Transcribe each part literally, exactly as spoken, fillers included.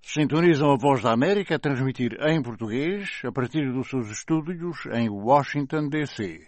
Sintonizam a Voz da América a transmitir em português a partir dos seus estúdios em Washington, D C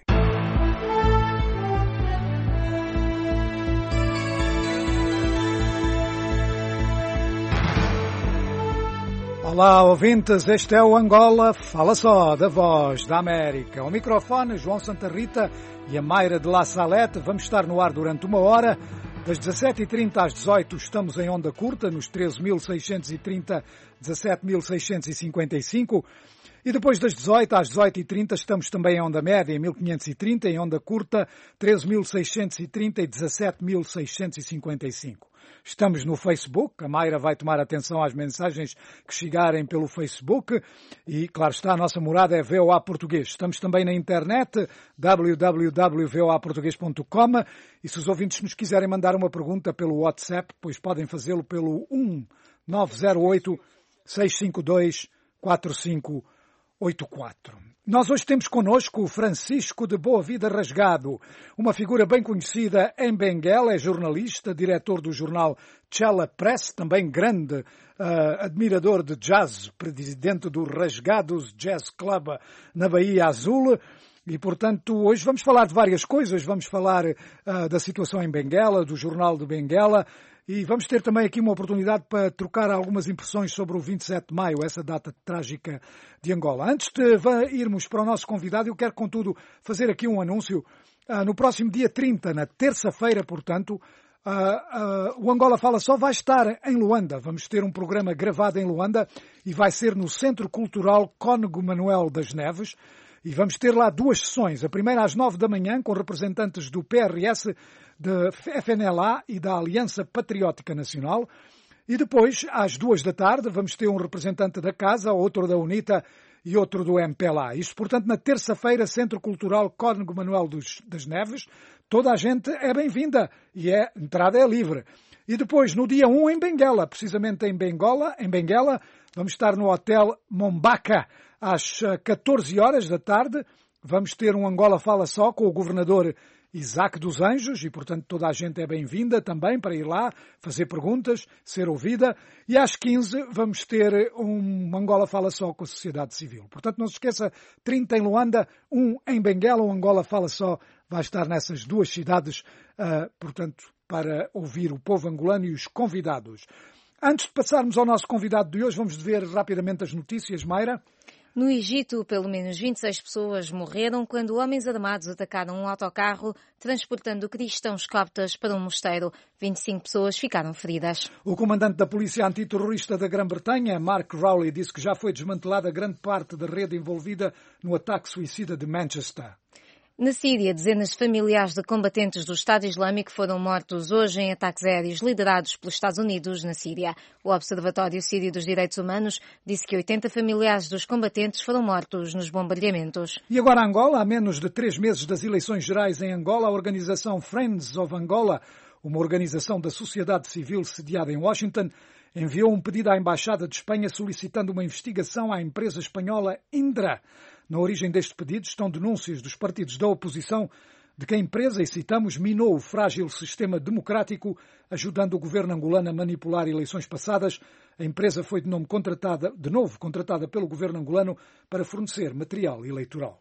Olá, ouvintes, este é o Angola Fala Só, da Voz da América. Ao microfone, João Santa Rita e a Mayra de La Salete. Vamos estar no ar durante uma hora. Das dezassete e trinta às dezoito estamos em onda curta, nos treze mil seiscentos e trinta, dezassete mil seiscentos e cinquenta e cinco. E depois das dezoito às dezoito e trinta estamos também em onda média, em mil quinhentos e trinta, em onda curta, treze mil seiscentos e trinta e dezassete mil seiscentos e cinquenta e cinco. Estamos no Facebook, a Mayra vai tomar atenção às mensagens que chegarem pelo Facebook e, claro está, a nossa morada é V O A Português. Estamos também na internet, w w w ponto v o a português ponto com, e se os ouvintes nos quiserem mandar uma pergunta pelo WhatsApp, pois podem fazê-lo pelo um nove zero oito, seis cinco dois, quatro cinco oito quatro. Nós hoje temos connosco o Francisco de Boa Vida Rasgado, uma figura bem conhecida em Benguela, é jornalista, diretor do jornal Chela Press, também grande uh, admirador de jazz, presidente do Rasgados Jazz Club na Bahia Azul. E, portanto, hoje vamos falar de várias coisas. Vamos falar uh, da situação em Benguela, do jornal de Benguela, e vamos ter também aqui uma oportunidade para trocar algumas impressões sobre o vinte e sete de maio, essa data trágica de Angola. Antes de irmos para o nosso convidado, eu quero, contudo, fazer aqui um anúncio. Uh, no próximo dia trinta, na terça-feira, portanto, uh, uh, o Angola Fala Só vai estar em Luanda. Vamos ter um programa gravado em Luanda e vai ser no Centro Cultural Cónego Manuel das Neves. E vamos ter lá duas sessões. A primeira às nove da manhã, com representantes do P R S, da F N L A e da Aliança Patriótica Nacional. E depois, às duas da tarde, vamos ter um representante da Casa, outro da UNITA e outro do M P L A. Isto, portanto, na terça-feira, Centro Cultural Cónego Manuel dos, das Neves. Toda a gente é bem-vinda e a entrada é livre. E depois, no dia um, em Benguela, precisamente em Bengola, em Benguela, vamos estar no Hotel Mombaca, às catorze horas da tarde. Vamos ter um Angola Fala Só com o governador Isaac dos Anjos e, portanto, toda a gente é bem-vinda também para ir lá, fazer perguntas, ser ouvida. E às quinze vamos ter um Angola Fala Só com a sociedade civil. Portanto, não se esqueça, trinta em Luanda, um em Benguela, um Angola Fala Só vai estar nessas duas cidades, uh, portanto, para ouvir o povo angolano e os convidados. Antes de passarmos ao nosso convidado de hoje, vamos ver rapidamente as notícias, Mayra. No Egito, pelo menos vinte e seis pessoas morreram quando homens armados atacaram um autocarro transportando cristãos coptas para um mosteiro. vinte e cinco pessoas ficaram feridas. O comandante da Polícia Antiterrorista da Grã-Bretanha, Mark Rowley, disse que já foi desmantelada grande parte da rede envolvida no ataque suicida de Manchester. Na Síria, dezenas de familiares de combatentes do Estado Islâmico foram mortos hoje em ataques aéreos liderados pelos Estados Unidos na Síria. O Observatório Sírio dos Direitos Humanos disse que oitenta familiares dos combatentes foram mortos nos bombardeamentos. E agora Angola, há menos de três meses das eleições gerais em Angola, a organização Friends of Angola, uma organização da sociedade civil sediada em Washington, enviou um pedido à Embaixada de Espanha solicitando uma investigação à empresa espanhola Indra. Na origem deste pedido estão denúncias dos partidos da oposição de que a empresa, e citamos, minou o frágil sistema democrático, ajudando o governo angolano a manipular eleições passadas. A empresa foi de, nome contratada, de novo contratada pelo governo angolano para fornecer material eleitoral.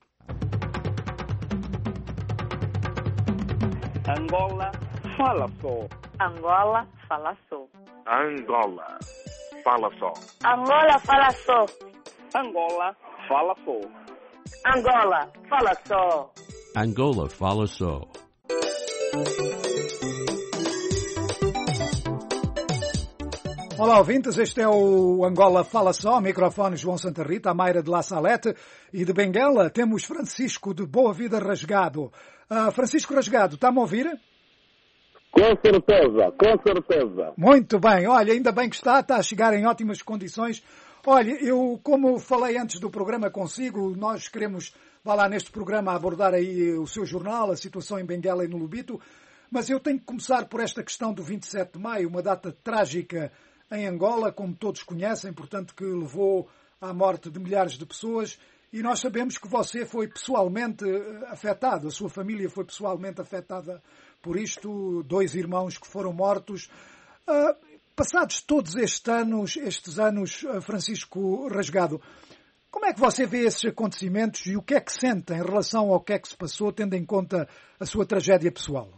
Angola Fala Só. Angola Fala Só. Angola Fala Só. Angola Fala Só. Angola Fala Só. Angola Fala Só. Angola Fala Só. Olá, ouvintes, este é o Angola Fala Só, microfone João Santa Rita, a Mayra de La Salete, e de Benguela temos Francisco de Boa Vida Rasgado. Uh, Francisco Rasgado, está-me a ouvir? Com certeza, com certeza. Muito bem, olha, ainda bem que está, está a chegar em ótimas condições. Olha, eu, como falei antes do programa consigo, nós queremos, vá lá neste programa, abordar aí o seu jornal, a situação em Benguela e no Lubito, mas eu tenho que começar por esta questão do vinte e sete de maio, uma data trágica em Angola, como todos conhecem, portanto, que levou à morte de milhares de pessoas, e nós sabemos que você foi pessoalmente afetado, a sua família foi pessoalmente afetada por isto, dois irmãos que foram mortos. Uh, passados todos estes anos, estes anos, Francisco Rasgado, como é que você vê esses acontecimentos e o que é que sente em relação ao que é que se passou, tendo em conta a sua tragédia pessoal?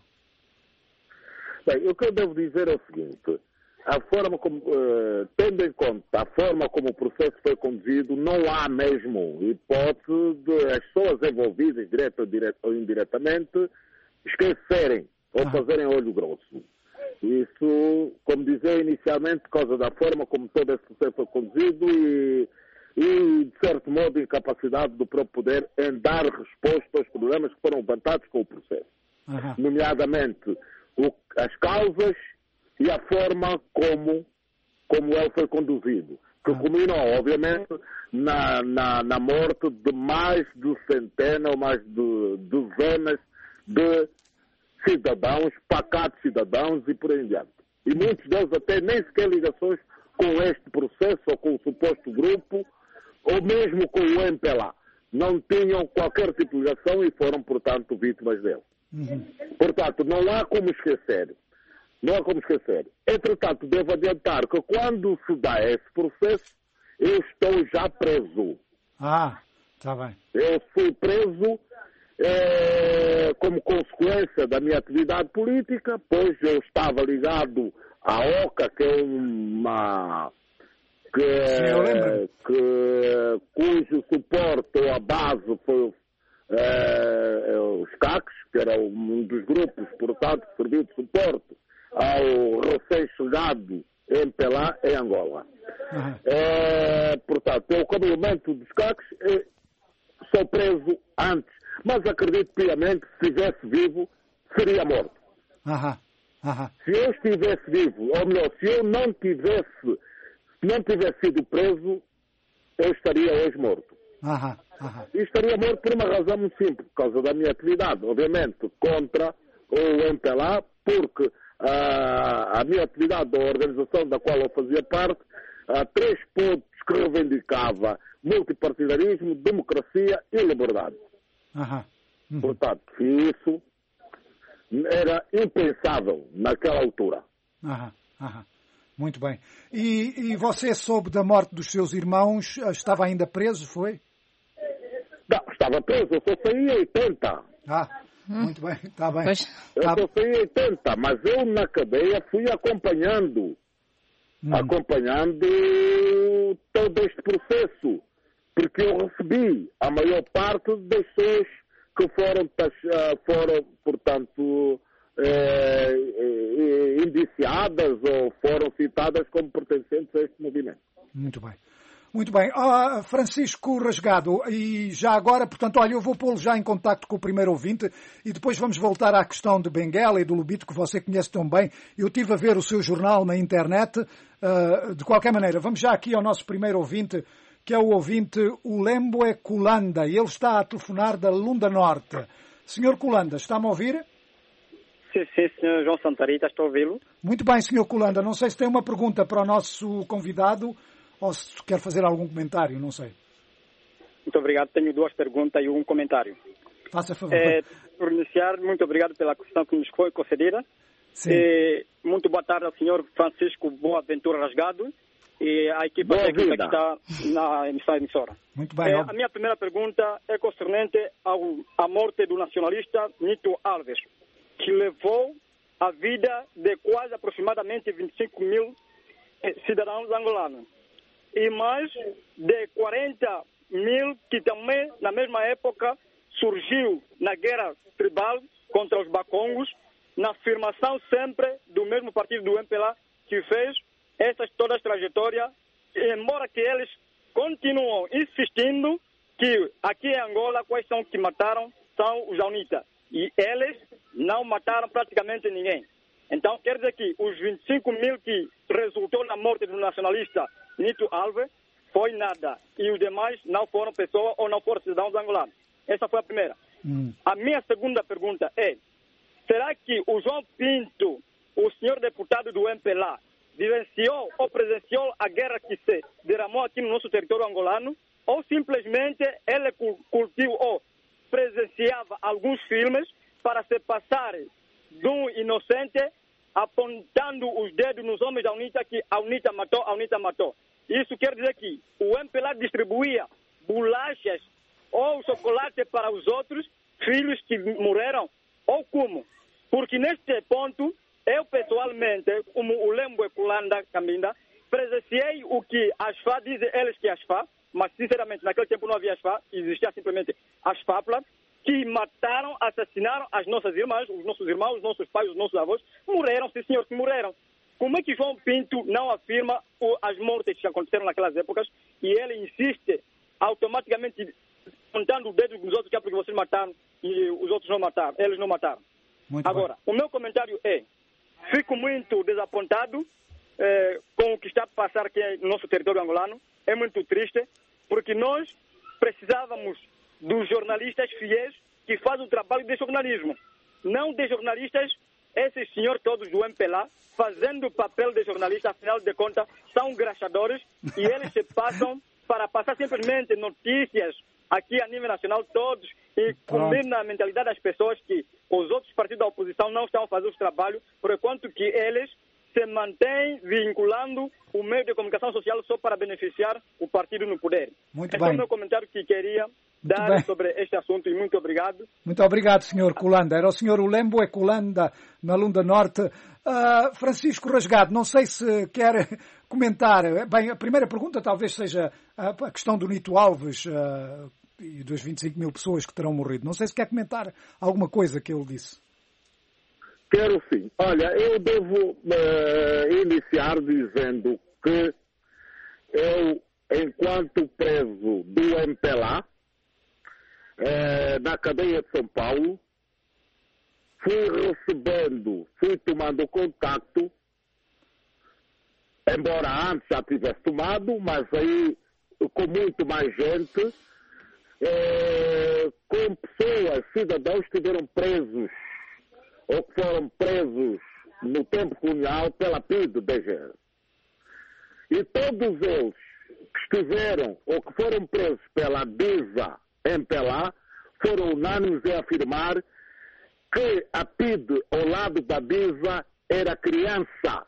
Bem, o que eu devo dizer é o seguinte, a forma como, uh, tendo em conta a forma como o processo foi conduzido, não há mesmo hipótese de as pessoas envolvidas, direto ou indiretamente, esquecerem ou ah. fazerem olho grosso. Isso, como dizia inicialmente, por causa da forma como todo esse processo foi conduzido e, e de certo modo, a incapacidade do próprio poder em dar resposta aos problemas que foram levantados com o processo. Uhum. Nomeadamente, o, as causas e a forma como, como ele foi conduzido. Que uhum. culminou, obviamente, na, na, na morte de mais de centenas ou mais de dezenas de cidadãos, pacatos cidadãos e por aí em diante. E muitos deles até nem sequer ligações com este processo ou com o suposto grupo, ou mesmo com o M P L A. Não tinham qualquer tipo de ligação e foram, portanto, vítimas dele. Uhum. Portanto, não há como esquecer. Não há como esquecer. Entretanto, devo adiantar que quando se dá esse processo, eu estou já preso. Ah, está bem. Eu fui preso É, como consequência da minha atividade política, pois eu estava ligado à OCA, que é uma que, Sim, que cujo suporte ou a base foi é, os C A Cs, que era um dos grupos, portanto, que serviu de suporte ao recém-chegado M P L A em Angola. Uhum. É, portanto, eu como elemento dos C A Cs sou preso antes. Mas acredito piamente que se estivesse vivo, seria morto. Aham, aham. Se eu estivesse vivo, ou melhor, se eu não tivesse, se não tivesse sido preso, eu estaria hoje morto. Aham, aham. E estaria morto por uma razão muito simples, por causa da minha atividade, obviamente, contra o M P L A, porque uh, a minha atividade da organização da qual eu fazia parte, há uh, três pontos que reivindicava multipartidarismo, democracia e liberdade. Aham. Uhum. Portanto, isso era impensável naquela altura. Aham. Aham. Muito bem. E, e você soube da morte dos seus irmãos? Estava ainda preso, foi? Não, estava preso. Eu só saí em oitenta. Ah, hum. muito bem. Está bem. Pois. Eu tá... só saí em oitenta, mas eu na cadeia fui acompanhando, hum. acompanhando todo este processo. Porque eu recebi a maior parte das pessoas que foram, foram portanto, eh, indiciadas ou foram citadas como pertencentes a este movimento. Muito bem. Muito bem. Ah, Francisco Rasgado, e já agora, portanto, olha, eu vou pô-lo já em contacto com o primeiro ouvinte e depois vamos voltar à questão de Benguela e do Lubito, que você conhece tão bem. Eu estive a ver o seu jornal na internet. Uh, de qualquer maneira, vamos já aqui ao nosso primeiro ouvinte, que é o ouvinte Ulembue Kulanda, e ele está a telefonar da Lunda Norte. senhor Kulanda, está-me a ouvir? Sim, sim, senhor João Santarita, estou a ouvi-lo. Muito bem, senhor Kulanda, não sei se tem uma pergunta para o nosso convidado ou se quer fazer algum comentário, não sei. Muito obrigado, tenho duas perguntas e um comentário. Faça favor. É, por iniciar, muito obrigado pela questão que nos foi concedida. Sim. É, muito boa tarde ao senhor Francisco Boaventura Rasgado e à equipa Boa técnica vida. que está na emissora. Muito bem. É, a minha primeira pergunta é concernente ao, à morte do nacionalista Nito Alves, que levou a vida de quase aproximadamente vinte e cinco mil eh, cidadãos angolanos. E mais de quarenta mil que também, na mesma época, surgiu na guerra tribal contra os bacongos, na afirmação sempre do mesmo partido do M P L A que fez essas toda a trajetória, embora que eles continuam insistindo que aqui em Angola quais são que mataram são os jaunitas. E eles não mataram praticamente ninguém. Então quer dizer que os vinte e cinco mil que resultou na morte do nacionalista Nito Alves foi nada. E os demais não foram pessoas ou não foram cidadãos angolanos. Essa foi a primeira. Hum. A minha segunda pergunta é, será que o João Pinto, o senhor deputado do M P L A, vivenciou ou presenciou a guerra que se derramou aqui no nosso território angolano, ou simplesmente ele cultivou ou presenciava alguns filmes para se passar de um inocente apontando os dedos nos homens da UNITA que a UNITA matou, a UNITA matou. Isso quer dizer que o M P L A distribuía bolachas ou chocolate para os outros filhos que morreram, ou como? Porque neste ponto, eu pessoalmente, como o Lembo e Kulanda Caminda, presenciei o que as F A dizem, eles que as F A, mas sinceramente naquele tempo não havia as F A, existia simplesmente as FAPLA, que mataram, assassinaram as nossas irmãs, os nossos irmãos, os nossos pais, os nossos avós, morreram, sim senhor, que morreram. Como é que João Pinto não afirma o, as mortes que aconteceram naquelas épocas e ele insiste automaticamente apontando o dedo nos outros que é porque vocês mataram e os outros não mataram, eles não mataram. Muito Agora, bem. o meu comentário é, fico muito desapontado eh, com o que está a passar aqui no nosso território angolano, é muito triste, porque nós precisávamos dos jornalistas fiéis que fazem o trabalho de jornalismo, não de jornalistas, esses senhores todos do M P L A, fazendo o papel de jornalista, afinal de contas, são graxadores e eles se passam para passar simplesmente notícias aqui a nível nacional, todos, e comer na mentalidade das pessoas que os outros partidos da oposição não estão fazendo o trabalho, por enquanto que eles se mantêm vinculando o meio de comunicação social só para beneficiar o partido no poder. Muito Esse é bem. o meu comentário que queria dar bem. sobre este assunto e muito obrigado. Muito obrigado, senhor Kulanda. Era o senhor Ulembo e Kulanda, na Lunda Norte. Uh, Francisco Rasgado, não sei se quer comentar. Bem, a primeira pergunta talvez seja a questão do Nito Alves uh, e das vinte e cinco mil pessoas que terão morrido. Não sei se quer comentar alguma coisa que ele disse. Quero sim. Olha, eu devo uh, iniciar dizendo que eu, enquanto preso do M P L A, uh, na cadeia de São Paulo, fui recebendo, fui tomando contacto, embora antes já tivesse tomado, mas aí com muito mais gente, uh, com pessoas, cidadãos que estiveram presos ou que foram presos no tempo colonial pela P I D D G. E todos eles que estiveram ou que foram presos pela DISA M P L A foram unânimes em afirmar que a P I D ao lado da DISA era criança.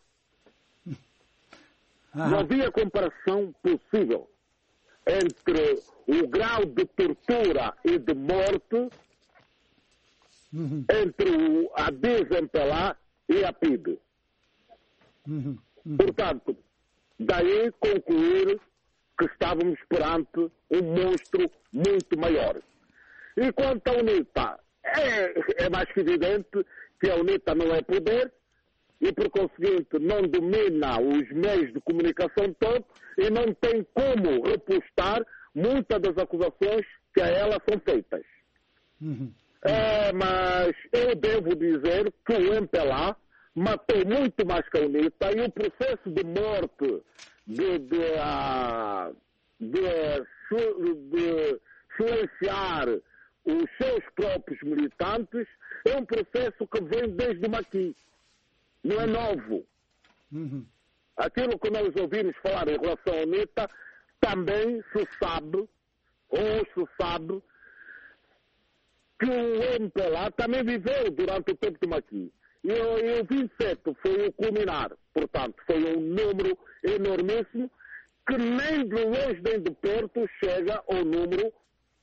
Aham. Não havia comparação possível entre o grau de tortura e de morte Uhum. entre o, a DISA M P L A e a P I D. Uhum. Uhum. Portanto, daí concluir que estávamos perante um monstro muito maior. E quanto à UNITA, é, é mais que evidente que a UNITA não é poder e, por conseguinte, não domina os meios de comunicação todos e não tem como repostar muitas das acusações que a ela são feitas. Uhum. É, mas eu devo dizer que o M P L A matou muito mais que a UNITA e o processo de morte de, de, uh, de, de silenciar os seus próprios militantes é um processo que vem desde o Maqui. Não é novo. Uhum. Aquilo que nós ouvimos falar em relação à UNITA também se sabe, ou se sabe, que o M P L A também viveu durante o tempo do Maqui. E o vinte e sete foi o culminar. Portanto, foi um número enormíssimo que nem de longe nem de perto chega ao número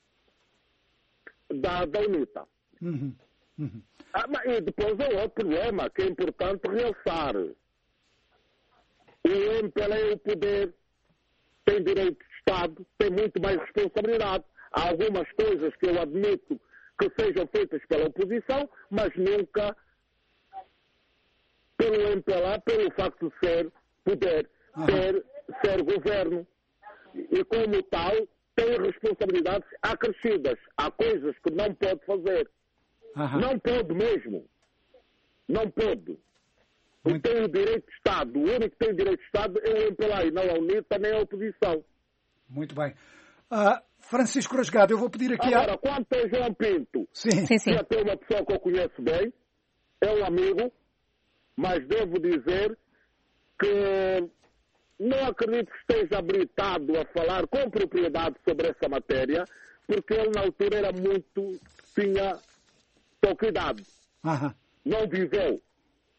da, da UNITA. Uhum. Uhum. Ah, mas, e depois há outro problema que é importante realçar. O M P L A é o poder, tem direito de Estado, tem muito mais responsabilidade. Há algumas coisas que eu admito que sejam feitas pela oposição, mas nunca pelo M P L A, pelo facto de ser poder, uhum. ser, ser governo. E como tal, tem responsabilidades acrescidas. Há coisas que não pode fazer. Uhum. Não pode mesmo. Não pode. Muito... Tem o direito de Estado. O único que tem direito de Estado é o M P L A e não a UNITA nem a oposição. Muito bem. Uh, Francisco Rasgado, eu vou pedir aqui... Agora, a... quanto ao João Pinto, sim. Sim, sim. que até uma pessoa que eu conheço bem, é um amigo, mas devo dizer que não acredito que esteja habilitado a falar com propriedade sobre essa matéria, porque ele na altura era muito, tinha pouca idade. Uhum. Não viveu.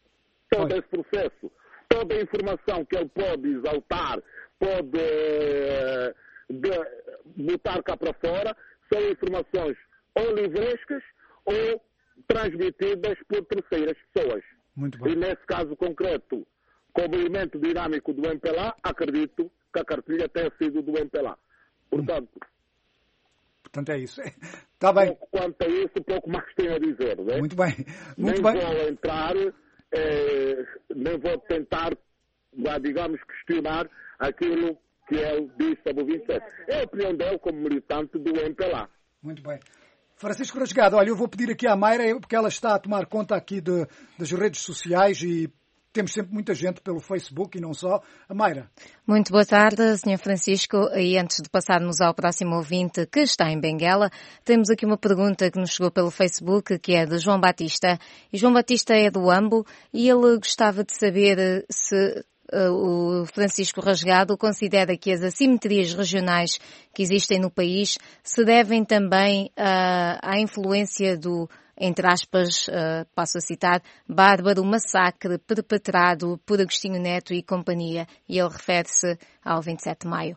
todo esse processo. Toda a informação que ele pode exaltar, pode uh, de, botar cá para fora, são informações ou livrescas ou transmitidas por terceiras pessoas. Muito bem. E nesse caso concreto, com o movimento dinâmico do M P L A, acredito que a cartilha tenha sido do M P L A. Portanto, Portanto é isso. Está bem. Quanto a isso, pouco mais tenho a dizer. Né? Muito bem. Muito nem bem. vou entrar, eh, nem vou tentar, digamos, questionar aquilo que ele disse sobre o vinte e sete. É a opinião dele como militante do M P L A. Muito bem. Francisco Rasgado, olha, eu vou pedir aqui à Mayra, porque ela está a tomar conta aqui de, das redes sociais e temos sempre muita gente pelo Facebook e não só. A Mayra. Muito boa tarde, senhor Francisco. E antes de passarmos ao próximo ouvinte que está em Benguela, temos aqui uma pergunta que nos chegou pelo Facebook, que é de João Batista. E João Batista é do Ambo e ele gostava de saber se uh, o Francisco Rasgado considera que as assimetrias regionais que existem no país se devem também uh, à influência do, entre aspas, uh, passo a citar, bárbaro massacre perpetrado por Agostinho Neto e companhia. E ele refere-se ao vinte e sete de maio.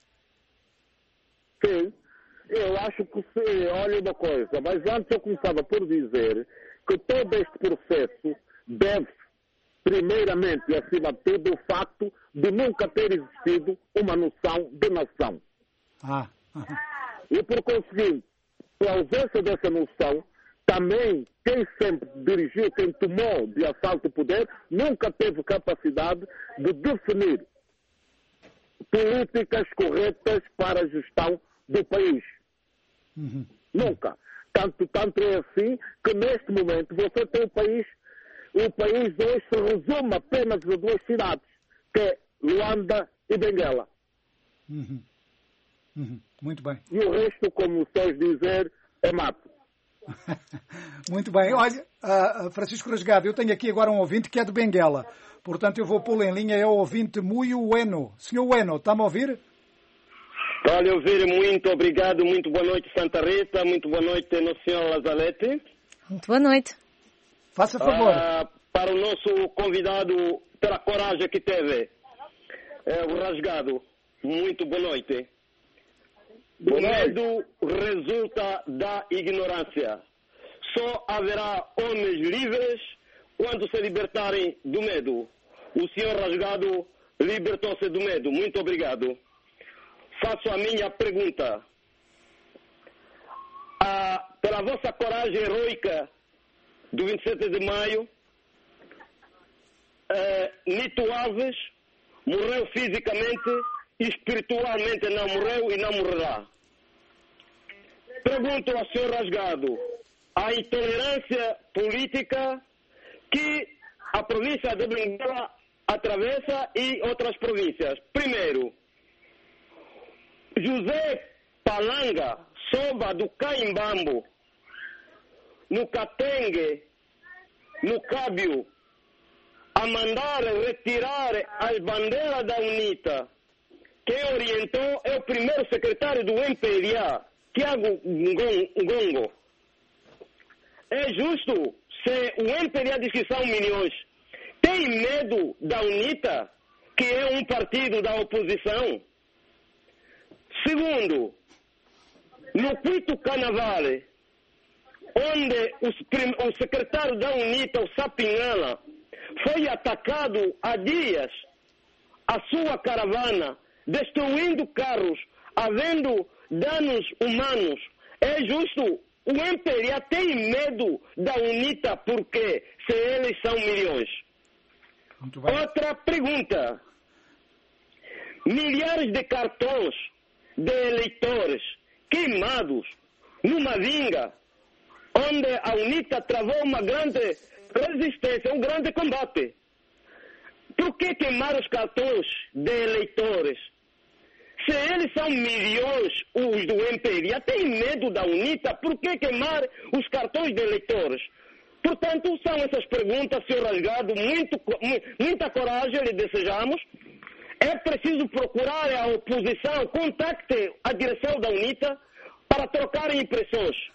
Sim, eu acho que se, olha uma coisa, mas antes eu começava por dizer que todo este processo deve, primeiramente e acima de tudo, o facto de nunca ter existido uma noção de nação. Ah. E por conseguinte, pela ausência dessa noção, também quem sempre dirigiu, quem tomou de assalto o poder, nunca teve capacidade de definir políticas corretas para a gestão do país. Uhum. Nunca. Tanto, tanto é assim que neste momento você tem o país, o país hoje se resume apenas a duas cidades, que é Luanda e Benguela. Uhum. Uhum. Muito bem. E o resto, como vocês dizer, é mato. Muito bem. Olha, uh, Francisco Rasgado, eu tenho aqui agora um ouvinte que é de Benguela. Portanto, eu vou pô-lo em linha. É o ouvinte Muio Ueno. Senhor Ueno, está-me a ouvir? Olha, ouvir, muito obrigado. Muito boa noite, Santa Rita. Muito boa noite, Nosso Senhor Lazalete. Muito boa noite. Faça favor. Ah, para o nosso convidado, pela coragem que teve, é, o Rasgado. Muito boa noite. O medo resulta da ignorância. Só haverá homens livres quando se libertarem do medo. O senhor Rasgado libertou-se do medo. Muito obrigado. Faço a minha pergunta. Ah, pela vossa coragem heroica do vinte e sete de maio, eh, Nito Alves morreu fisicamente, espiritualmente não morreu e não morrerá. Pergunto ao senhor Rasgado a intolerância política que a província de Benguela atravessa e outras províncias. Primeiro, José Palanga, Soba do Caimbambo, no Catengue, no Cábio, a mandar retirar as bandeiras da UNITA. Quem orientou é o primeiro secretário do M P D A, Tiago Ngongo. É justo se o M P D A diz que são milhões. Tem medo da UNITA, que é um partido da oposição? Segundo, no quinto carnaval, onde o, o secretário da UNITA, o Sapinhala, foi atacado há dias, a sua caravana, destruindo carros, havendo danos humanos. É justo? O M P D A tem medo da UNITA porque se eles são milhões. Outra pergunta. Milhares de cartões de eleitores queimados numa vinga onde a UNITA travou uma grande resistência, um grande combate. Por que queimar os cartões de eleitores? Se eles são milhões, os do M P D A, tem medo da UNITA, por que queimar os cartões de eleitores? Portanto, são essas perguntas, senhor Rasgado, muito, muita coragem lhe desejamos. É preciso procurar a oposição, contacte a direção da UNITA para trocar impressões.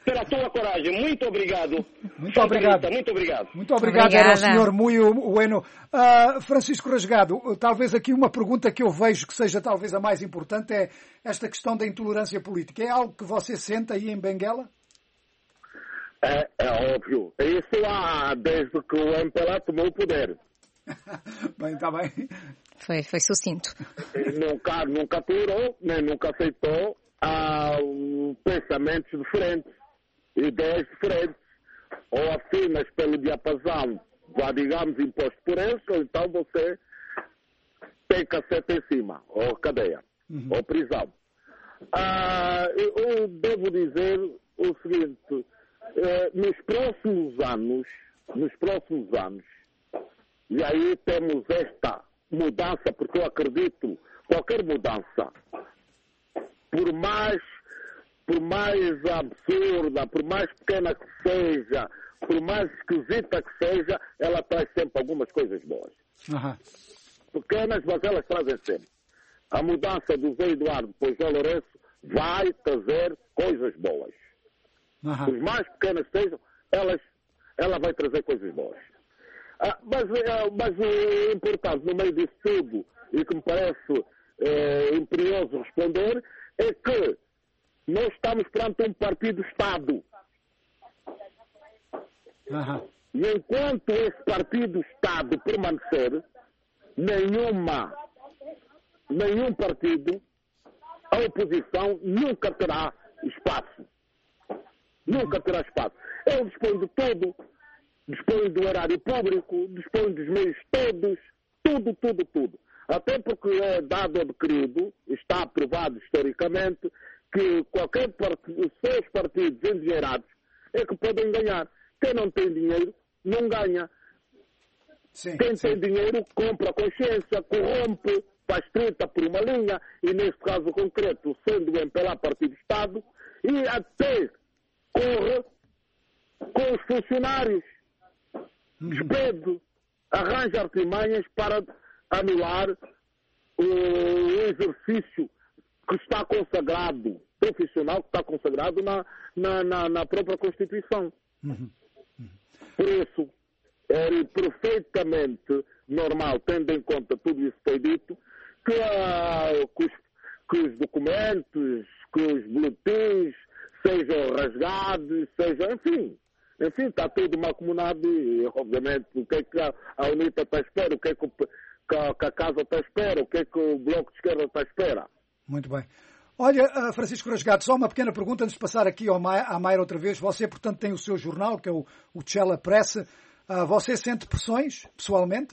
pela tua coragem. Muito obrigado. Muito Santa obrigado. Rita, muito obrigado. Muito obrigado, Obrigada. era o senhor Muito Bueno. Uh, Francisco Rasgado, talvez aqui uma pergunta que eu vejo que seja talvez a mais importante é esta questão da intolerância política. É algo que você sente aí em Benguela? É, é óbvio. Isso há desde que o M P L A tomou o poder. Bem, está bem. Foi, foi sucinto. Nunca, nunca tolerou, nem nunca aceitou ah, pensamentos diferentes, ideias diferentes, ou afinas pelo diapasão, já digamos, imposto por eles, ou então você tem cacete em cima, ou cadeia, uhum. ou prisão. Ah, eu devo dizer o seguinte, eh, nos próximos anos, nos próximos anos, e aí temos esta mudança, porque eu acredito, qualquer mudança, por mais, por mais absurda, por mais pequena que seja, por mais esquisita que seja, ela traz sempre algumas coisas boas. Uhum. Pequenas, mas elas trazem sempre. A mudança do Zé Eduardo para o João Lourenço vai trazer coisas boas. Uhum. Por mais pequenas que sejam, elas, ela vai trazer coisas boas. Ah, mas, é, mas o importante no meio disso tudo, e que me parece é, imperioso responder, é que nós estamos perante um partido-Estado. Uhum. E enquanto esse partido-Estado permanecer, nenhuma, nenhum partido, a oposição nunca terá espaço. Nunca terá espaço. Ele dispõe de tudo. Dispõe do erário público, dispõe dos meios todos, tudo, tudo, tudo. Até porque é dado adquirido, está aprovado historicamente, que qualquer partido, seus partidos endinheirados é que podem ganhar. Quem não tem dinheiro, não ganha. Sim, Quem sim. tem dinheiro, compra consciência, corrompe, faz treta por uma linha, e neste caso concreto, sendo o M P L A partido de Estado, e até corre com os funcionários. Despede, arranja artimanhas para anular o exercício que está consagrado, profissional que está consagrado na, na, na, na própria Constituição. Uhum. Uhum. Por isso, é perfeitamente normal, tendo em conta tudo isso que foi dito, que, uh, que, os, que os documentos, que os boletins sejam rasgados, sejam, enfim... Enfim, está tudo macumunado e, obviamente, o que é que a, a UNITA está à espera, o que é que, o, que, a, que a Casa está à espera, o que é que o Bloco de Esquerda está à espera. Muito bem. Olha, Francisco Rasgado, só uma pequena pergunta antes de passar aqui ao Ma- à Mayra outra vez. Você, portanto, tem o seu jornal, que é o, o Tchela Press. Uh, você sente pressões, pessoalmente?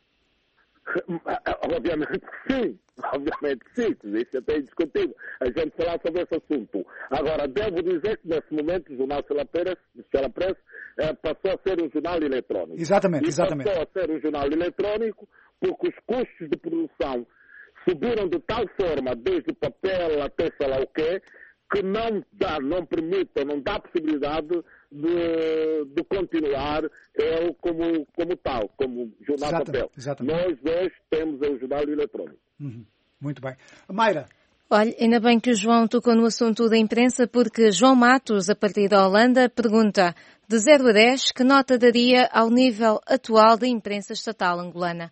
Obviamente que sim. Obviamente que sim. Isso até é indiscutível. A gente falar sobre esse assunto. Agora, devo dizer que nesse momento o jornal Tchela Press eh, passou a ser um jornal eletrónico. Exatamente, e exatamente. Passou a ser um jornal eletrónico porque os custos de produção subiram de tal forma, desde o papel até sei lá o quê, que não dá, não permite, não dá possibilidade de, de continuar ele como, como tal, como jornal Exatamente, papel. exatamente. Nós hoje temos o jornal eletrónico. Uhum. Muito bem. Mayra. Olha, ainda bem que o João tocou no assunto da imprensa, porque João Matos, a partir da Holanda, pergunta, de zero a dez, que nota daria ao nível atual da imprensa estatal angolana?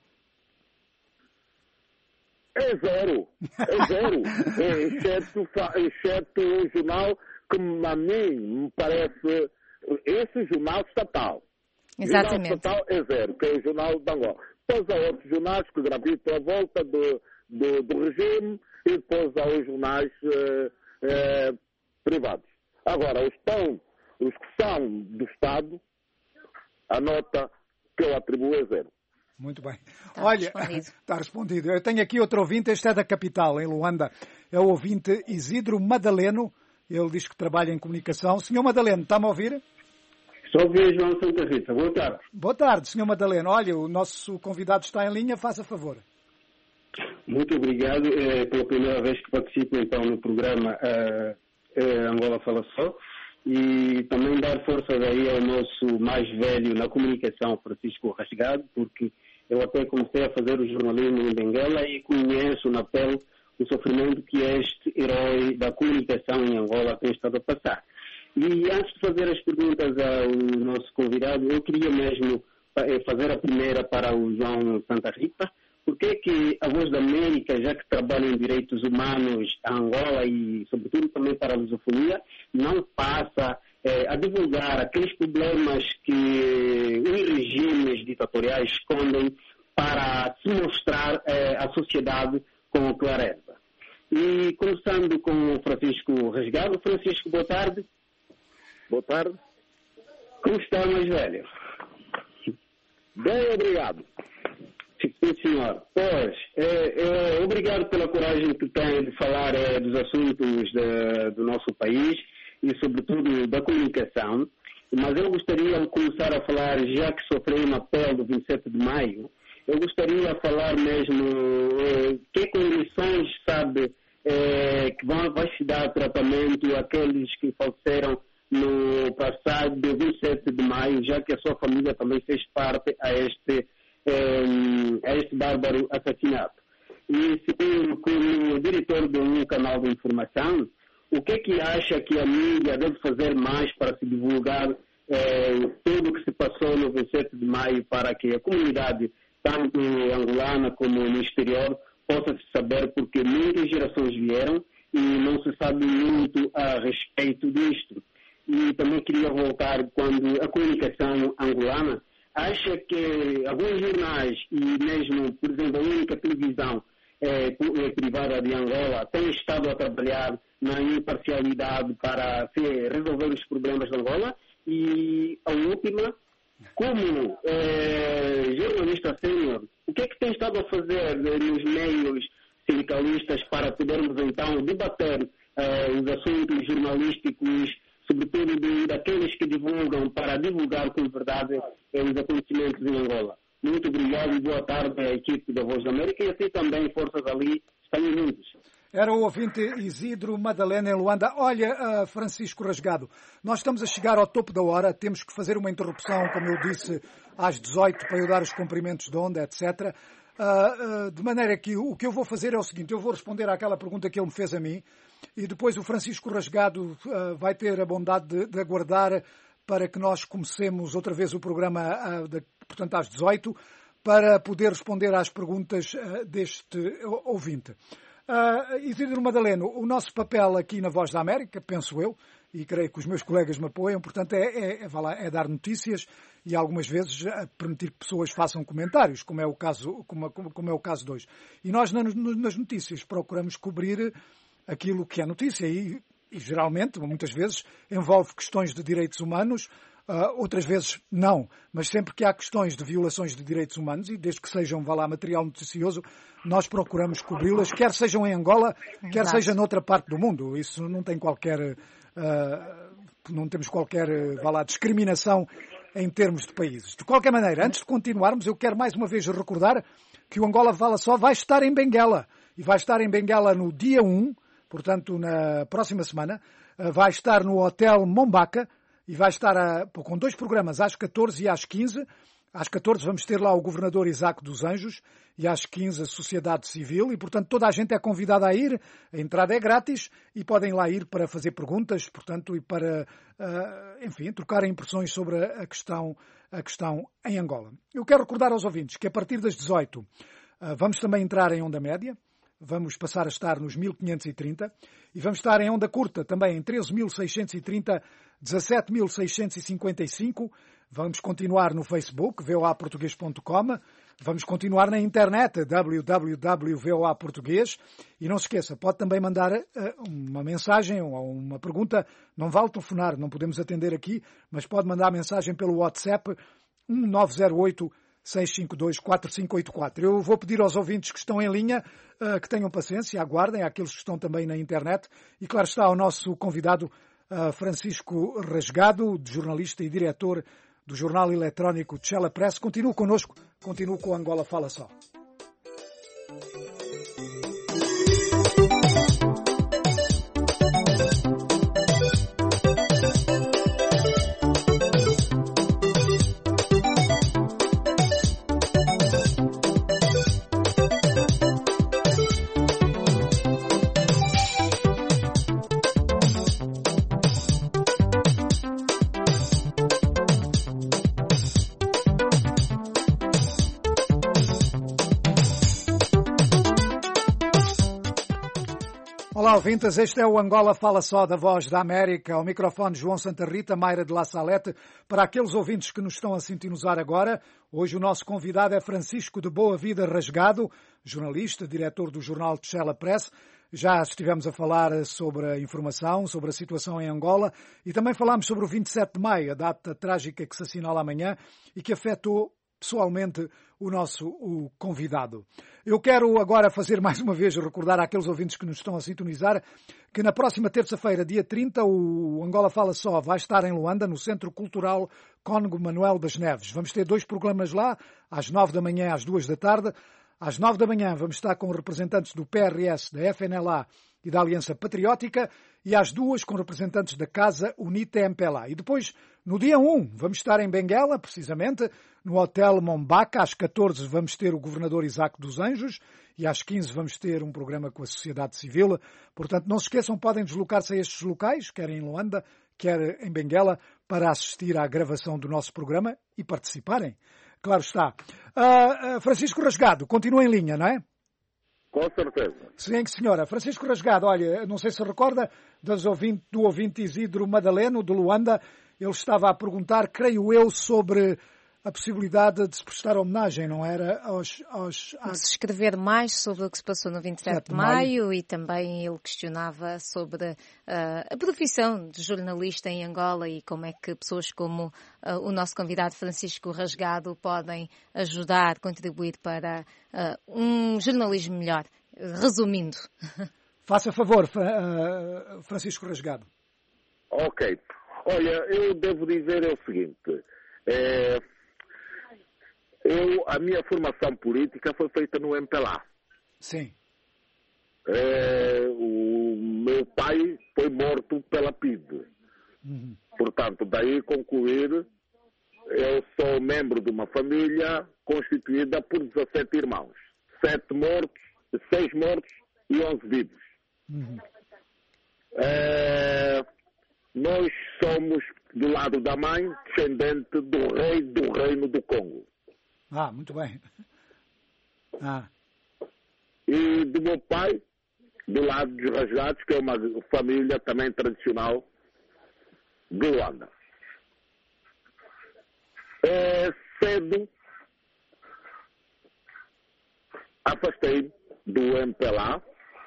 É zero. É zero. É, exceto, exceto o jornal que, a mim, me parece... Esse jornal estatal. Exatamente. O jornal estatal é zero, que é o jornal de Angola. Depois há outros jornais que gravitam à volta do, do, do regime e depois há os jornais eh, eh, privados. Agora, os, tão, os que são do Estado, a nota que eu atribuo é zero. Muito bem. Está Olha, respondido. está respondido. Eu tenho aqui outro ouvinte, este é da capital, em Luanda. É o ouvinte Isidro Madaleno. Ele diz que trabalha em comunicação. Senhor Madaleno, está-me a ouvir? Estou a ouvir, João Santa Rita. Boa tarde. Boa tarde, senhor Madaleno. Olha, o nosso convidado está em linha, faça favor. Muito obrigado. É pela primeira vez que participo então no programa uh, uh, Angola Fala Só. E também dar força daí ao nosso mais velho na comunicação, Francisco Rasgado, porque eu até comecei a fazer o jornalismo em Benguela e conheço na pele o sofrimento que este herói da comunicação em Angola tem estado a passar. E antes de fazer as perguntas ao nosso convidado, eu queria mesmo fazer a primeira para o João Santa Rita. Por que que a Voz da América, já que trabalha em direitos humanos a Angola e, sobretudo, também para a lusofonia, não passa eh, a divulgar aqueles problemas que os regimes ditatoriais escondem para se mostrar eh, à sociedade com clareza? E começando com o Francisco Rasgado. Francisco, boa tarde. Boa tarde. Como está, mais velho? Bem, obrigado. Sim, senhor. Pois, é, é, obrigado pela coragem que tem de falar é, dos assuntos de, do nosso país e, sobretudo, da comunicação. Mas eu gostaria de começar a falar, já que sofreu na pele do vinte e sete de maio, eu gostaria de falar mesmo é, que condições, sabe, é, que vão, vai se dar tratamento àqueles que faleceram no passado do vinte e sete de maio, já que a sua família também fez parte a este a este bárbaro assassinato. E segundo como diretor de um canal de informação, o que é que acha que a mídia deve fazer mais para se divulgar eh, tudo o que se passou no vinte e sete de maio para que a comunidade, tanto angolana como no exterior, possa saber, porque muitas gerações vieram e não se sabe muito a respeito disto. E também queria voltar quando a comunicação angolana acha que alguns jornais e mesmo, por exemplo, a única televisão eh, privada de Angola tem estado a trabalhar na imparcialidade para se, resolver os problemas de Angola. E a última, como eh, jornalista sênior, o que é que tem estado a fazer nos meios sindicalistas para podermos então debater eh, os assuntos jornalísticos, sobretudo de, daqueles que divulgam, para divulgar com verdade eh, os acontecimentos em Angola? Muito obrigado e boa tarde à equipe da Voz da América e assim também forças ali, estão juntos. Era o ouvinte Isidro Madalena em Luanda. Olha, uh, Francisco Rasgado, nós estamos a chegar ao topo da hora, temos que fazer uma interrupção, como eu disse, às dezoito para eu dar os cumprimentos de onda, etcétera. Uh, uh, de maneira que o que eu vou fazer é o seguinte, eu vou responder àquela pergunta que ele me fez a mim e depois o Francisco Rasgado uh, vai ter a bondade de, de aguardar para que nós comecemos outra vez o programa, uh, de, portanto, às dezoito, para poder responder às perguntas uh, deste ouvinte. Uh, Isidro Madaleno, o nosso papel aqui na Voz da América, penso eu, e creio que os meus colegas me apoiam, portanto, é, é, é, lá, é dar notícias e algumas vezes permitir que pessoas façam comentários, como é o caso, como, como é o caso de hoje. E nós nas notícias procuramos cobrir aquilo que é notícia e, e geralmente, muitas vezes, envolve questões de direitos humanos, uh, outras vezes não, mas sempre que há questões de violações de direitos humanos e desde que sejam, vá lá, material noticioso, nós procuramos cobri-las, quer sejam em Angola, quer Exato. seja noutra parte do mundo. Isso não tem qualquer, uh, não temos qualquer, vá lá, discriminação em termos de países. De qualquer maneira, antes de continuarmos, eu quero mais uma vez recordar que o Angola Fala Só vai estar em Benguela. E vai estar em Benguela no dia um, portanto, na próxima semana. Uh, vai estar no Hotel Mombaca e vai estar a, com dois programas, às catorze e às quinze. Às catorze vamos ter lá o governador Isaac dos Anjos e às quinze a sociedade civil e, portanto, toda a gente é convidada a ir. A entrada é grátis e podem lá ir para fazer perguntas, portanto, e para, uh, enfim, trocarem impressões sobre a questão, a questão em Angola. Eu quero recordar aos ouvintes que a partir das dezoito uh, vamos também entrar em onda média. Vamos passar a estar nos mil quinhentos e trinta e vamos estar em onda curta também em treze mil seiscentos e trinta, dezassete mil seiscentos e cinquenta e cinco. Vamos continuar no Facebook, v o a português ponto com. Vamos continuar na internet, w w w ponto v o a português. E não se esqueça, pode também mandar uh, uma mensagem ou uma pergunta. Não vale telefonar, não podemos atender aqui, mas pode mandar mensagem pelo WhatsApp um nove zero oito, seis cinco dois, quatro cinco oito quatro. Eu vou pedir aos ouvintes que estão em linha uh, que tenham paciência, aguardem, àqueles que estão também na internet. E claro está o nosso convidado uh, Francisco Rasgado, jornalista e diretor do jornal eletrónico Tchela Press. Continue connosco, continue com o Angola Fala Só. Olá, ouvintes. Este é o Angola Fala Só da Voz da América. Ao microfone João Santa Rita, Mayra de La Salete. Para aqueles ouvintes que nos estão a sintonizar agora, hoje o nosso convidado é Francisco de Boa Vida Rasgado, jornalista, diretor do jornal Tchela Press. Já estivemos a falar sobre a informação, sobre a situação em Angola e também falámos sobre o vinte e sete de maio, a data trágica que se assinala amanhã e que afetou pessoalmente o nosso o convidado. Eu quero agora fazer mais uma vez recordar àqueles ouvintes que nos estão a sintonizar que na próxima terça-feira, dia trinta, o Angola Fala Só vai estar em Luanda, no Centro Cultural Cónigo Manuel das Neves. Vamos ter dois programas lá, às nove da manhã e às duas da tarde. Às nove da manhã vamos estar com representantes do P R S, da F N L A e da Aliança Patriótica e às duas com representantes da Casa UNITA M P L A. E depois, no dia um, vamos estar em Benguela, precisamente, no Hotel Mombaca. Às catorze vamos ter o Governador Isaac dos Anjos e às quinze vamos ter um programa com a sociedade civil. Portanto, não se esqueçam, podem deslocar-se a estes locais, quer em Luanda, quer em Benguela, para assistir à gravação do nosso programa e participarem. Claro está. Uh, uh, Francisco Rasgado, continua em linha, não é? Com certeza. Sim, senhora. Francisco Rasgado, olha, não sei se recorda das ouvinte, do ouvinte Isidro Madaleno, de Luanda. Ele estava a perguntar, creio eu, sobre a possibilidade de se prestar homenagem, não era? Aos, aos, às... Se escrever mais sobre o que se passou no vinte e sete de maio e também ele questionava sobre uh, a profissão de jornalista em Angola e como é que pessoas como uh, o nosso convidado Francisco Rasgado podem ajudar, contribuir para uh, um jornalismo melhor. Resumindo. Faça favor, Francisco Rasgado. Ok. Olha, eu devo dizer o seguinte... É... Eu, a minha formação política foi feita no M P L A. Sim. É, o meu pai foi morto pela P I D. Uhum. Portanto, daí concluir, eu sou membro de uma família constituída por dezassete irmãos. Sete mortos, seis mortos e onze vivos. Uhum. É, nós somos, do lado da mãe, descendente do rei do Reino do Congo. Ah, muito bem. Ah. E do meu pai, do lado dos Rasgados, que é uma família também tradicional de Luanda. É, cedo afastei-me do M P L A,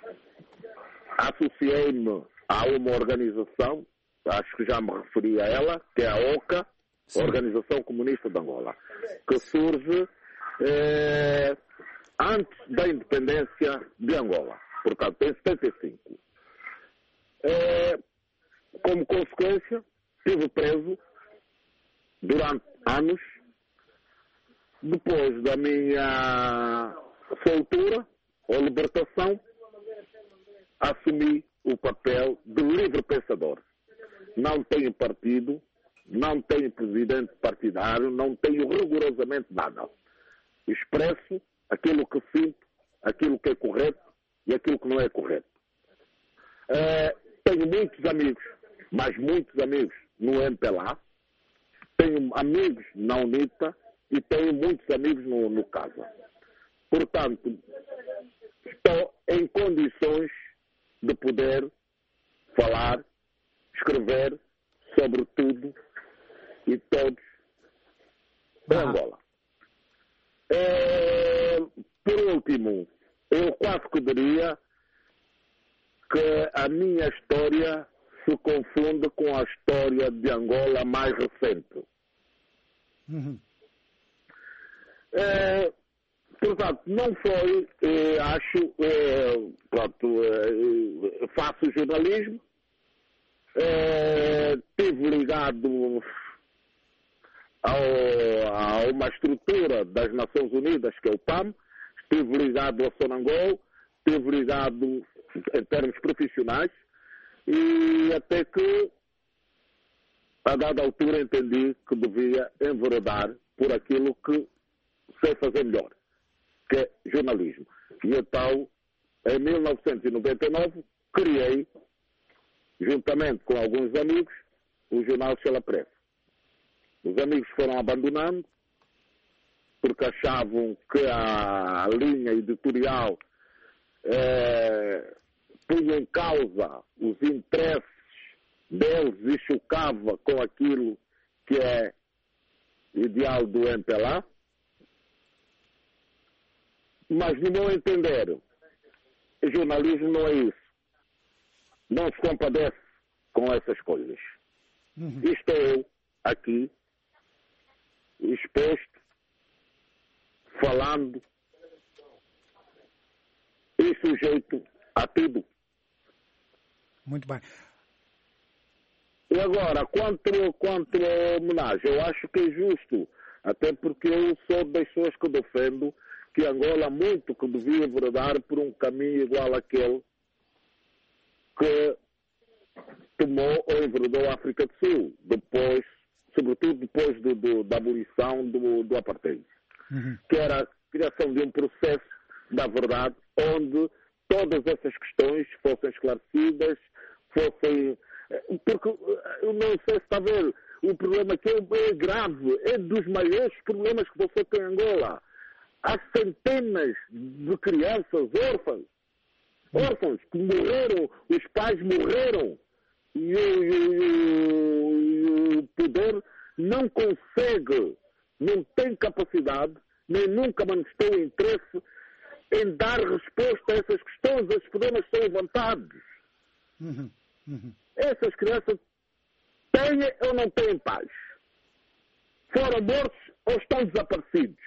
associei-me a uma organização, acho que já me referi a ela, que é a OCA, Sim. Organização Comunista de Angola, que surge eh, antes da independência de Angola, portanto, em setenta e cinco. Eh, como consequência, estive preso durante anos. Depois da minha soltura ou libertação, assumi o papel de livre pensador. Não tenho partido, não tenho presidente partidário, não tenho rigorosamente nada. Expresso aquilo que sinto, aquilo que é correto e aquilo que não é correto. Uh, tenho muitos amigos, mas muitos amigos no M P L A, tenho amigos na UNITA e tenho muitos amigos no, no CASA. Portanto, estou em condições de poder falar, escrever sobre tudo e todos da Angola. É, por último, eu quase que diria que a minha história se confunde com a história de Angola mais recente. Uhum. É, portanto, não foi, eh, acho, eh, pronto, eh, faço jornalismo, eh, estive ligado ao, a uma estrutura das Nações Unidas, que é o P A M, estive ligado ao Sonangol, estive ligado em termos profissionais, e até que, a dada altura, entendi que devia enveredar por aquilo que sei fazer melhor, que é jornalismo. E então, em mil novecentos e noventa e nove, criei, juntamente com alguns amigos, o jornal Tchela Press. Os amigos foram abandonando, porque achavam que a linha editorial eh, punha em causa os interesses deles e chocava com aquilo que é ideal do M P L A. Mas, no meu entender, o jornalismo não é isso. Não se compadece com essas coisas. Uhum. E estou eu aqui, exposto, falando e sujeito a tudo. Muito bem. E agora, quanto, quanto à homenagem, eu acho que é justo, até porque eu sou das pessoas que defendo que Angola há muito que devia enveredar por um caminho igual àquele que tomou ou enveredou a África do Sul, depois, sobretudo depois do, do, da abolição do, do apartheid, uhum. que era a criação de um processo da verdade, onde todas essas questões fossem esclarecidas, fossem... Porque, eu não sei se está a ver, o problema aqui é grave, é dos maiores problemas que você tem em Angola. Há centenas de crianças órfãs, órfãos que morreram, os pais morreram, e o, e o, o poder não consegue, não tem capacidade, nem nunca manifestou interesse em dar resposta a essas questões, esses problemas são levantados. Uhum, uhum. Essas crianças têm ou não têm paz? Foram mortos ou estão desaparecidos?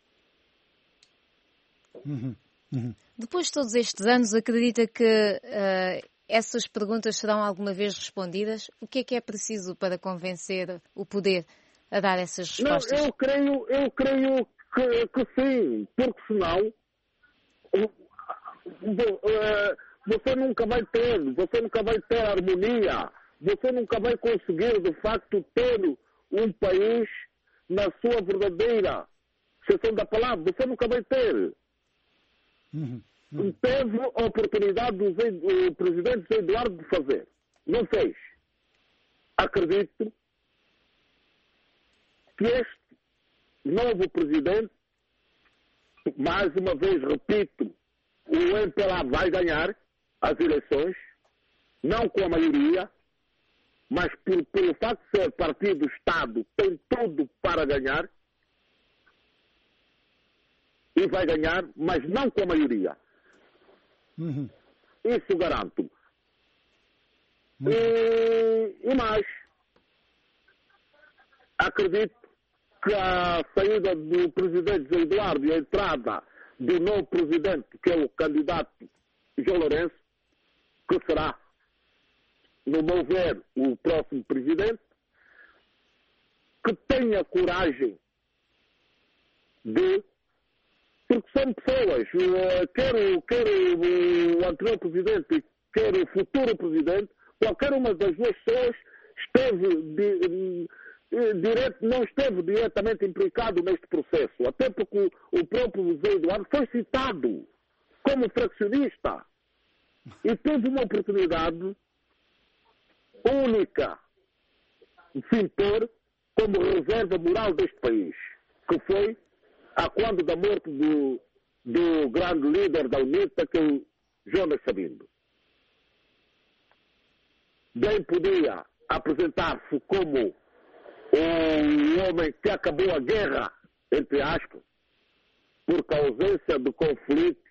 Uhum, uhum. Depois de todos estes anos, acredita que uh, essas perguntas serão alguma vez respondidas? O que é que é preciso para convencer o poder a dar essas respostas? Não, eu creio, eu creio que, que sim, porque senão você nunca vai ter, você nunca vai ter harmonia, você nunca vai conseguir de facto ter um país na sua verdadeira exceção da palavra, você nunca vai ter. Uhum, uhum. Teve a oportunidade do Zé, o presidente José Eduardo de fazer. Não fez. Acredito que este novo presidente, mais uma vez repito, o M P L A vai ganhar as eleições, não com a maioria, mas por, pelo facto de ser partido do Estado, tem tudo para ganhar. E vai ganhar, mas não com a maioria. Uhum. Isso garanto. E, e mais, acredito que a saída do presidente José Eduardo e a entrada do novo presidente, que é o candidato João Lourenço, que será, no meu ver, o próximo presidente, que tenha coragem de... Porque são pessoas, quer, quer o anterior presidente, quer o futuro presidente, qualquer uma das duas pessoas esteve de, direto, não esteve diretamente implicado neste processo, até porque o, o próprio José Eduardo foi citado como fraccionista e teve uma oportunidade única de se impor como reserva moral deste país, que foi a quando da morte do, do grande líder da UNITA, que é o Jonas Sabino. Bem podia apresentar-se como um homem que acabou a guerra, entre aspas, porque a ausência de conflitos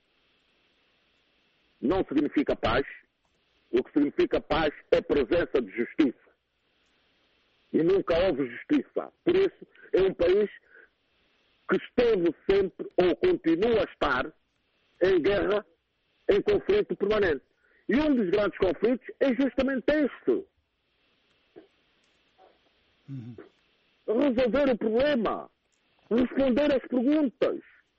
não significa paz. O que significa paz é presença de justiça. E nunca houve justiça. Por isso, é um país que esteve sempre, ou continua a estar, em guerra, em conflito permanente. E um dos grandes conflitos é justamente este. Uhum. Resolver o problema. Responder às perguntas.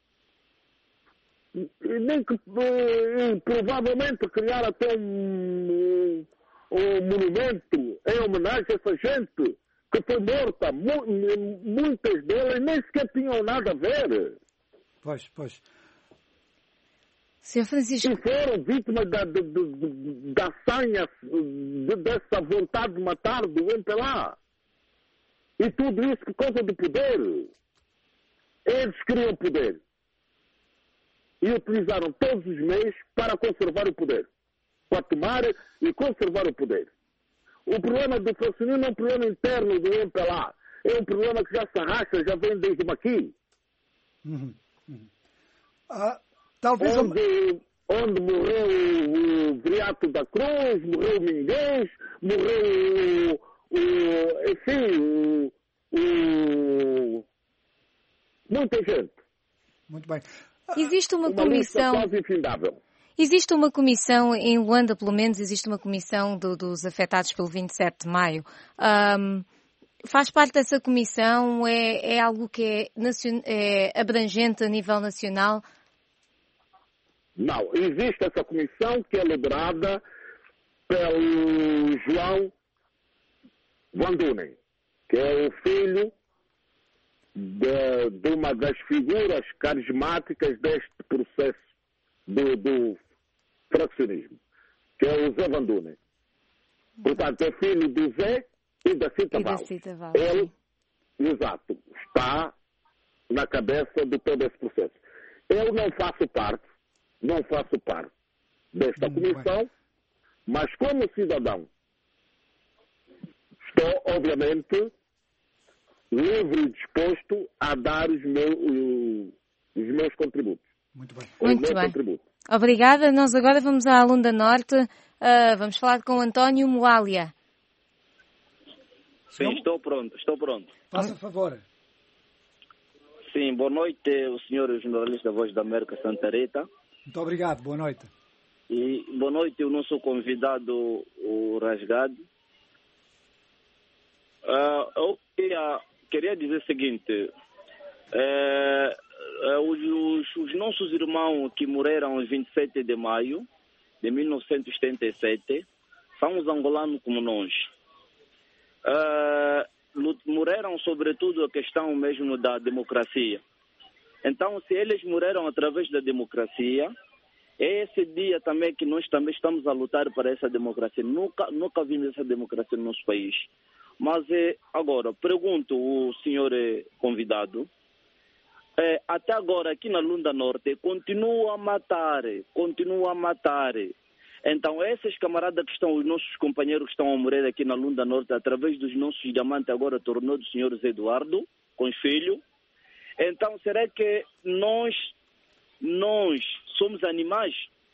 E nem que, e, provavelmente, criar até um, um monumento em homenagem a essa gente que foi morta, muitas delas nem sequer tinham nada a ver. Pois, pois. senhor Francisco... E foram vítimas da, da, da sanha, de, dessa vontade de matar do M P L A. E tudo isso por causa do poder. Eles queriam poder. E utilizaram todos os meios para conservar o poder. para tomar e conservar o poder. O problema do fracionismo é um problema interno do M P L A. É um problema que já se arrasta, já vem desde o Maqui. Uhum. Uhum. Ah, talvez... Onde, onde morreu o, o Viriato da Cruz, morreu o Minguês, morreu o... o enfim, o, o... muita gente. Muito bem. Existe uma, uma comissão... quase infindável. Existe uma comissão, em Luanda pelo menos, existe uma comissão do, dos afetados pelo vinte e sete de maio. Um, faz parte dessa comissão? É, é algo que é, nacion, é abrangente a nível nacional? Não, existe essa comissão que é liderada pelo João Vandunen, que é o filho de, de uma das figuras carismáticas deste processo do, do fraccionismo, que é o Zé Vandunen. Portanto, é filho do Zé e da Cita Valls. Ele, exato, está na cabeça de todo esse processo. Eu não faço parte, não faço parte desta comissão, mas como cidadão, estou, obviamente, livre e disposto a dar os meus, os meus contributos. Muito bem. Muito bem. Contributo. Obrigada. Nós agora vamos à Lunda Norte. Uh, vamos falar com António Moalia. Sim, estou pronto, estou pronto. Faça favor. Sim, boa noite, o senhor jornalista da Voz da América, Santa Rita. Muito obrigado, boa noite. E boa noite, o nosso convidado, o Rasgado. Uh, eu queria, queria dizer o seguinte, é, é, os, os nossos irmãos que morreram em vinte e sete de maio de mil novecentos e setenta e sete são os angolanos como nós. Uh, morreram sobretudo a questão mesmo da democracia. Então, se eles morreram através da democracia, é esse dia também que nós também estamos a lutar para essa democracia. Nunca, nunca vimos essa democracia no nosso país. Mas agora, pergunto o senhor convidado, é, até agora aqui na Lunda Norte continua a matar, continua a matar. Então esses camaradas que estão, os nossos companheiros que estão a morrer aqui na Lunda Norte, através dos nossos diamantes agora tornou do senhor Zé Eduardo, com os filhos. Então será que nós, nós somos animais?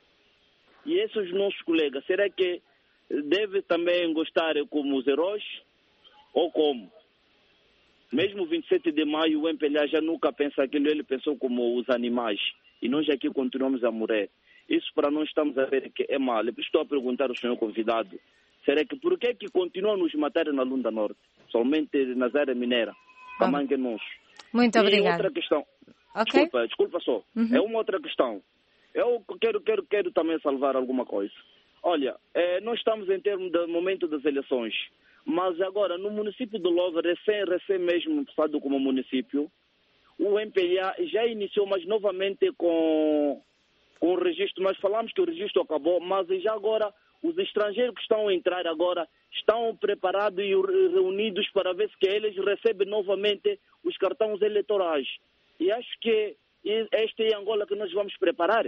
E esses nossos colegas, será que deve também gostar como os heróis? Ou como? Mesmo vinte e sete de maio, o M P L A já nunca pensa aquilo, ele pensou como os animais. E nós aqui continuamos a morrer. Isso para nós estamos a ver que é mal. Eu estou a perguntar ao senhor convidado, será que por que que continuam a nos matar na Lunda Norte? Somente nas áreas mineiras. Ah. Muito obrigada. E outra questão. Okay. Desculpa, desculpa só. Uhum. É uma outra questão. Eu quero, quero, quero também salvar alguma coisa. Olha, é, nós estamos em termos do momento das eleições. Mas agora, no município do Lova, recém, recém mesmo passado como município, o M P L A já iniciou, mas novamente com, com o registro. Nós falamos que o registro acabou, mas já agora os estrangeiros que estão a entrar agora estão preparados e reunidos para ver se que eles recebem novamente os cartões eleitorais. E acho que esta é a Angola que nós vamos preparar.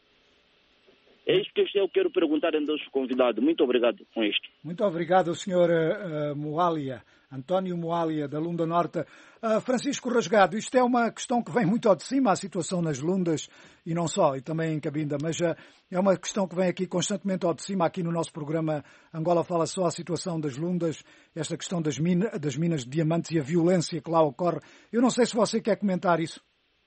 É isto que eu quero perguntar aos nossos convidados. Muito obrigado com isto. Muito obrigado, senhor uh, Moalia, António Moalia, da Lunda Norte. Uh, Francisco Rasgado, isto é uma questão que vem muito ao de cima, a situação nas Lundas, e não só, e também em Cabinda, mas uh, é uma questão que vem aqui constantemente ao de cima, aqui no nosso programa Angola Fala Só, a situação das Lundas, esta questão das, mina, das minas de diamantes e a violência que lá ocorre. Eu não sei se você quer comentar isso.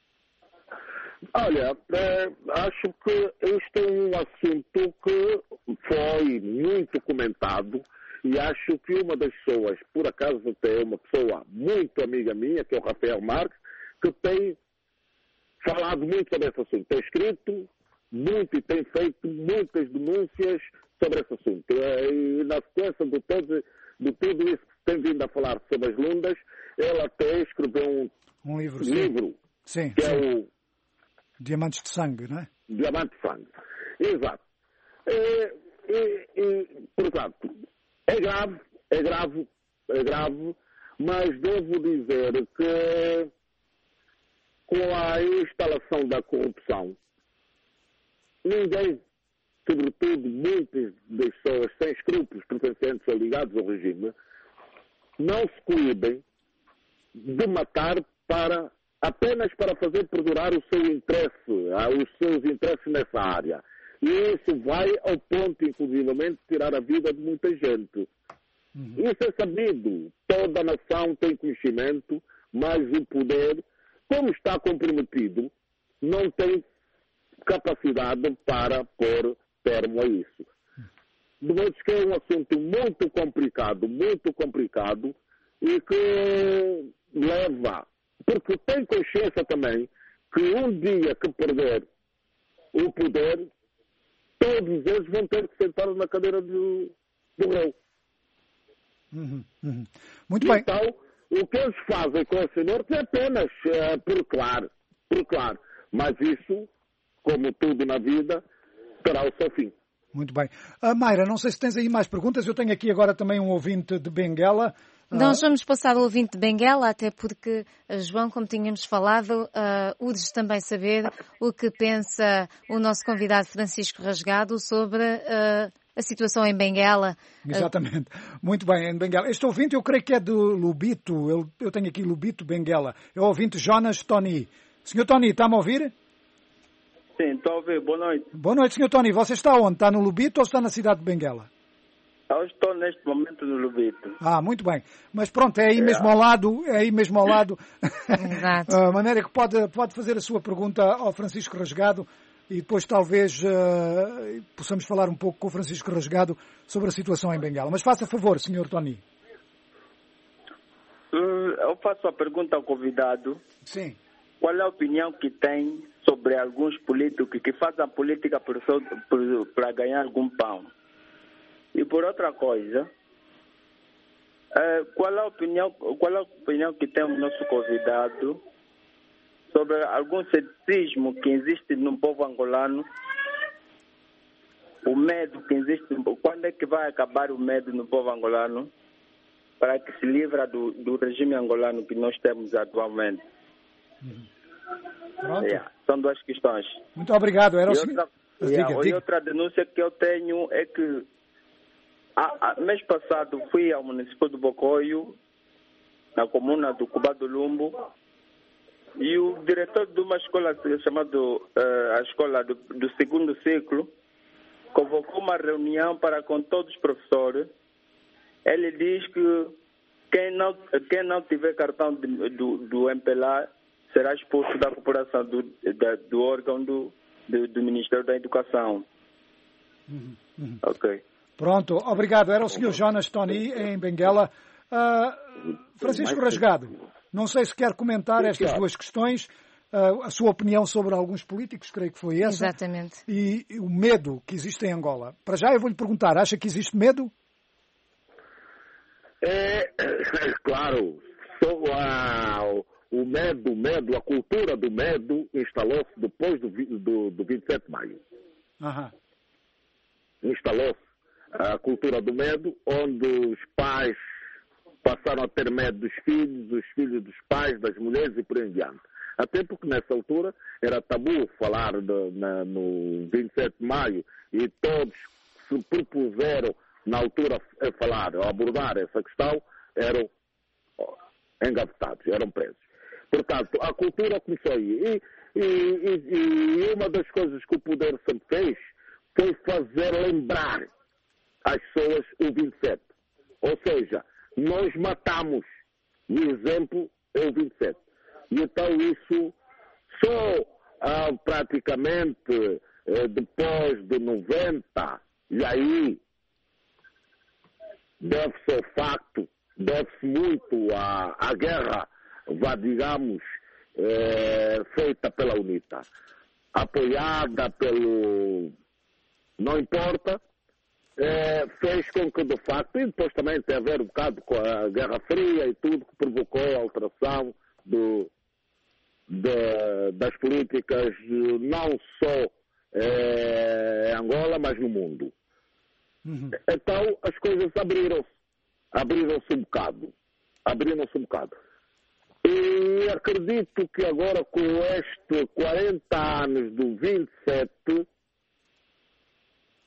Olha, é, acho que este é um assunto que foi muito comentado e acho que uma das pessoas, por acaso até uma pessoa muito amiga minha, que é o Rafael Marques, que tem falado muito sobre esse assunto. Tem escrito muito e tem feito muitas denúncias sobre esse assunto. E na sequência de, todo, de tudo isso que tem vindo a falar sobre as Lundas, ela até escreveu um, um livro, livro sim. que sim, é sim. o Diamantes de Sangue, não é? Diamante de Sangue. Exato. E, e, e, portanto, é grave, é grave, é grave, mas devo dizer que com a instalação da corrupção, ninguém sobretudo muitas das pessoas sem escrúpulos pertencentes ou ligados ao regime, não se coíbem de matar para, apenas para fazer perdurar o seu interesse, os seus interesses nessa área. E isso vai ao ponto, inclusivamente, de tirar a vida de muita gente. Uhum. Isso é sabido. Toda a nação tem conhecimento, mas o poder, como está comprometido, não tem capacidade para pôr termo a isso. De modo que é um assunto muito complicado, muito complicado, e que leva, porque tem consciência também que um dia que perder o poder, todos eles vão ter que sentar na cadeira do, do rei. Uhum, uhum. Muito bem. Então, o que eles fazem com esse norte é apenas uh, por claro, por claro. Mas isso, como tudo na vida, terá o seu fim. Muito bem. Uh, Mayra, não sei se tens aí mais perguntas. Eu tenho aqui agora também um ouvinte de Benguela. Uh... Nós vamos passar ao ouvinte de Benguela, até porque, João, como tínhamos falado, uh, urge também saber o que pensa o nosso convidado Francisco Rasgado sobre uh, a situação em Benguela. Exatamente. Uh... Muito bem, em Benguela. Este ouvinte, eu creio que é de Lubito. Eu, eu tenho aqui Lubito, Benguela. É o ouvinte Jonas Tony. Senhor Tony, está-me a ouvir? Sim, estou a ouvir. Boa noite. Boa noite, senhor Tony. Você está onde? Está no Lubito ou está na cidade de Benguela? Eu estou neste momento no Lubito. Ah, muito bem. Mas pronto, é aí é. mesmo ao lado, é aí mesmo ao lado. Exato. A maneira que pode, pode fazer a sua pergunta ao Francisco Rasgado e depois talvez uh, possamos falar um pouco com o Francisco Rasgado sobre a situação em Benguela. Mas faça favor, senhor Tony. Eu faço a pergunta ao convidado. Sim. Qual é a opinião que tem sobre alguns políticos que fazem política para ganhar algum pão? E por outra coisa, qual é a opinião, qual é a opinião que tem o nosso convidado sobre algum ceticismo que existe no povo angolano? O medo que existe, quando é que vai acabar o medo no povo angolano para que se livre do, do regime angolano que nós temos atualmente? Pronto. Yeah, são duas questões. Muito obrigado. Era o e, seguinte... outra, diga, yeah, diga. e outra denúncia que eu tenho é que a, a, mês passado fui ao município do Bocoio, na comuna do Cuba do Lumbo, e o diretor de uma escola chamada uh, a escola do, do segundo ciclo convocou uma reunião para com todos os professores. Ele diz que quem não, quem não tiver cartão de, do, do M P L A será expulso da corporação do, da, do órgão do, do, do Ministério da Educação. Uhum, uhum. Ok. Pronto, obrigado. Era o senhor Jonas Tony, em Benguela. Uh, Francisco Rasgado, não sei se quer comentar estas duas questões, uh, a sua opinião sobre alguns políticos, creio que foi essa. Exatamente. E, e o medo que existe em Angola. Para já eu vou-lhe perguntar, acha que existe medo? É, claro, só a... O medo, o medo, a cultura do medo instalou-se depois do, do, do vinte e sete de maio. Uhum. Instalou-se a cultura do medo, onde os pais passaram a ter medo dos filhos, os filhos dos pais, das mulheres e por aí em diante. Até porque nessa altura era tabu falar de, na, no vinte e sete de maio e todos se propuseram na altura a falar, a abordar essa questão, eram engavetados, eram presos. Portanto, a cultura começou aí. E, e, e uma das coisas que o poder sempre fez foi fazer lembrar as pessoas o vinte e sete. Ou seja, nós matamos. O exemplo é o vinte e sete. E então isso só ah, praticamente eh, depois de noventa, e aí deve-se ao facto, deve-se muito à, à guerra, vá, digamos, é, feita pela UNITA, apoiada pelo... não importa, é, fez com que, de facto, e depois também tem a ver um bocado com a Guerra Fria e tudo, que provocou a alteração do, de, das políticas, não só é, em Angola, mas no mundo. Uhum. Então, as coisas abriram-se, abriram-se um bocado, abriram-se um bocado. E acredito que agora, com estes quarenta anos do vinte e sete,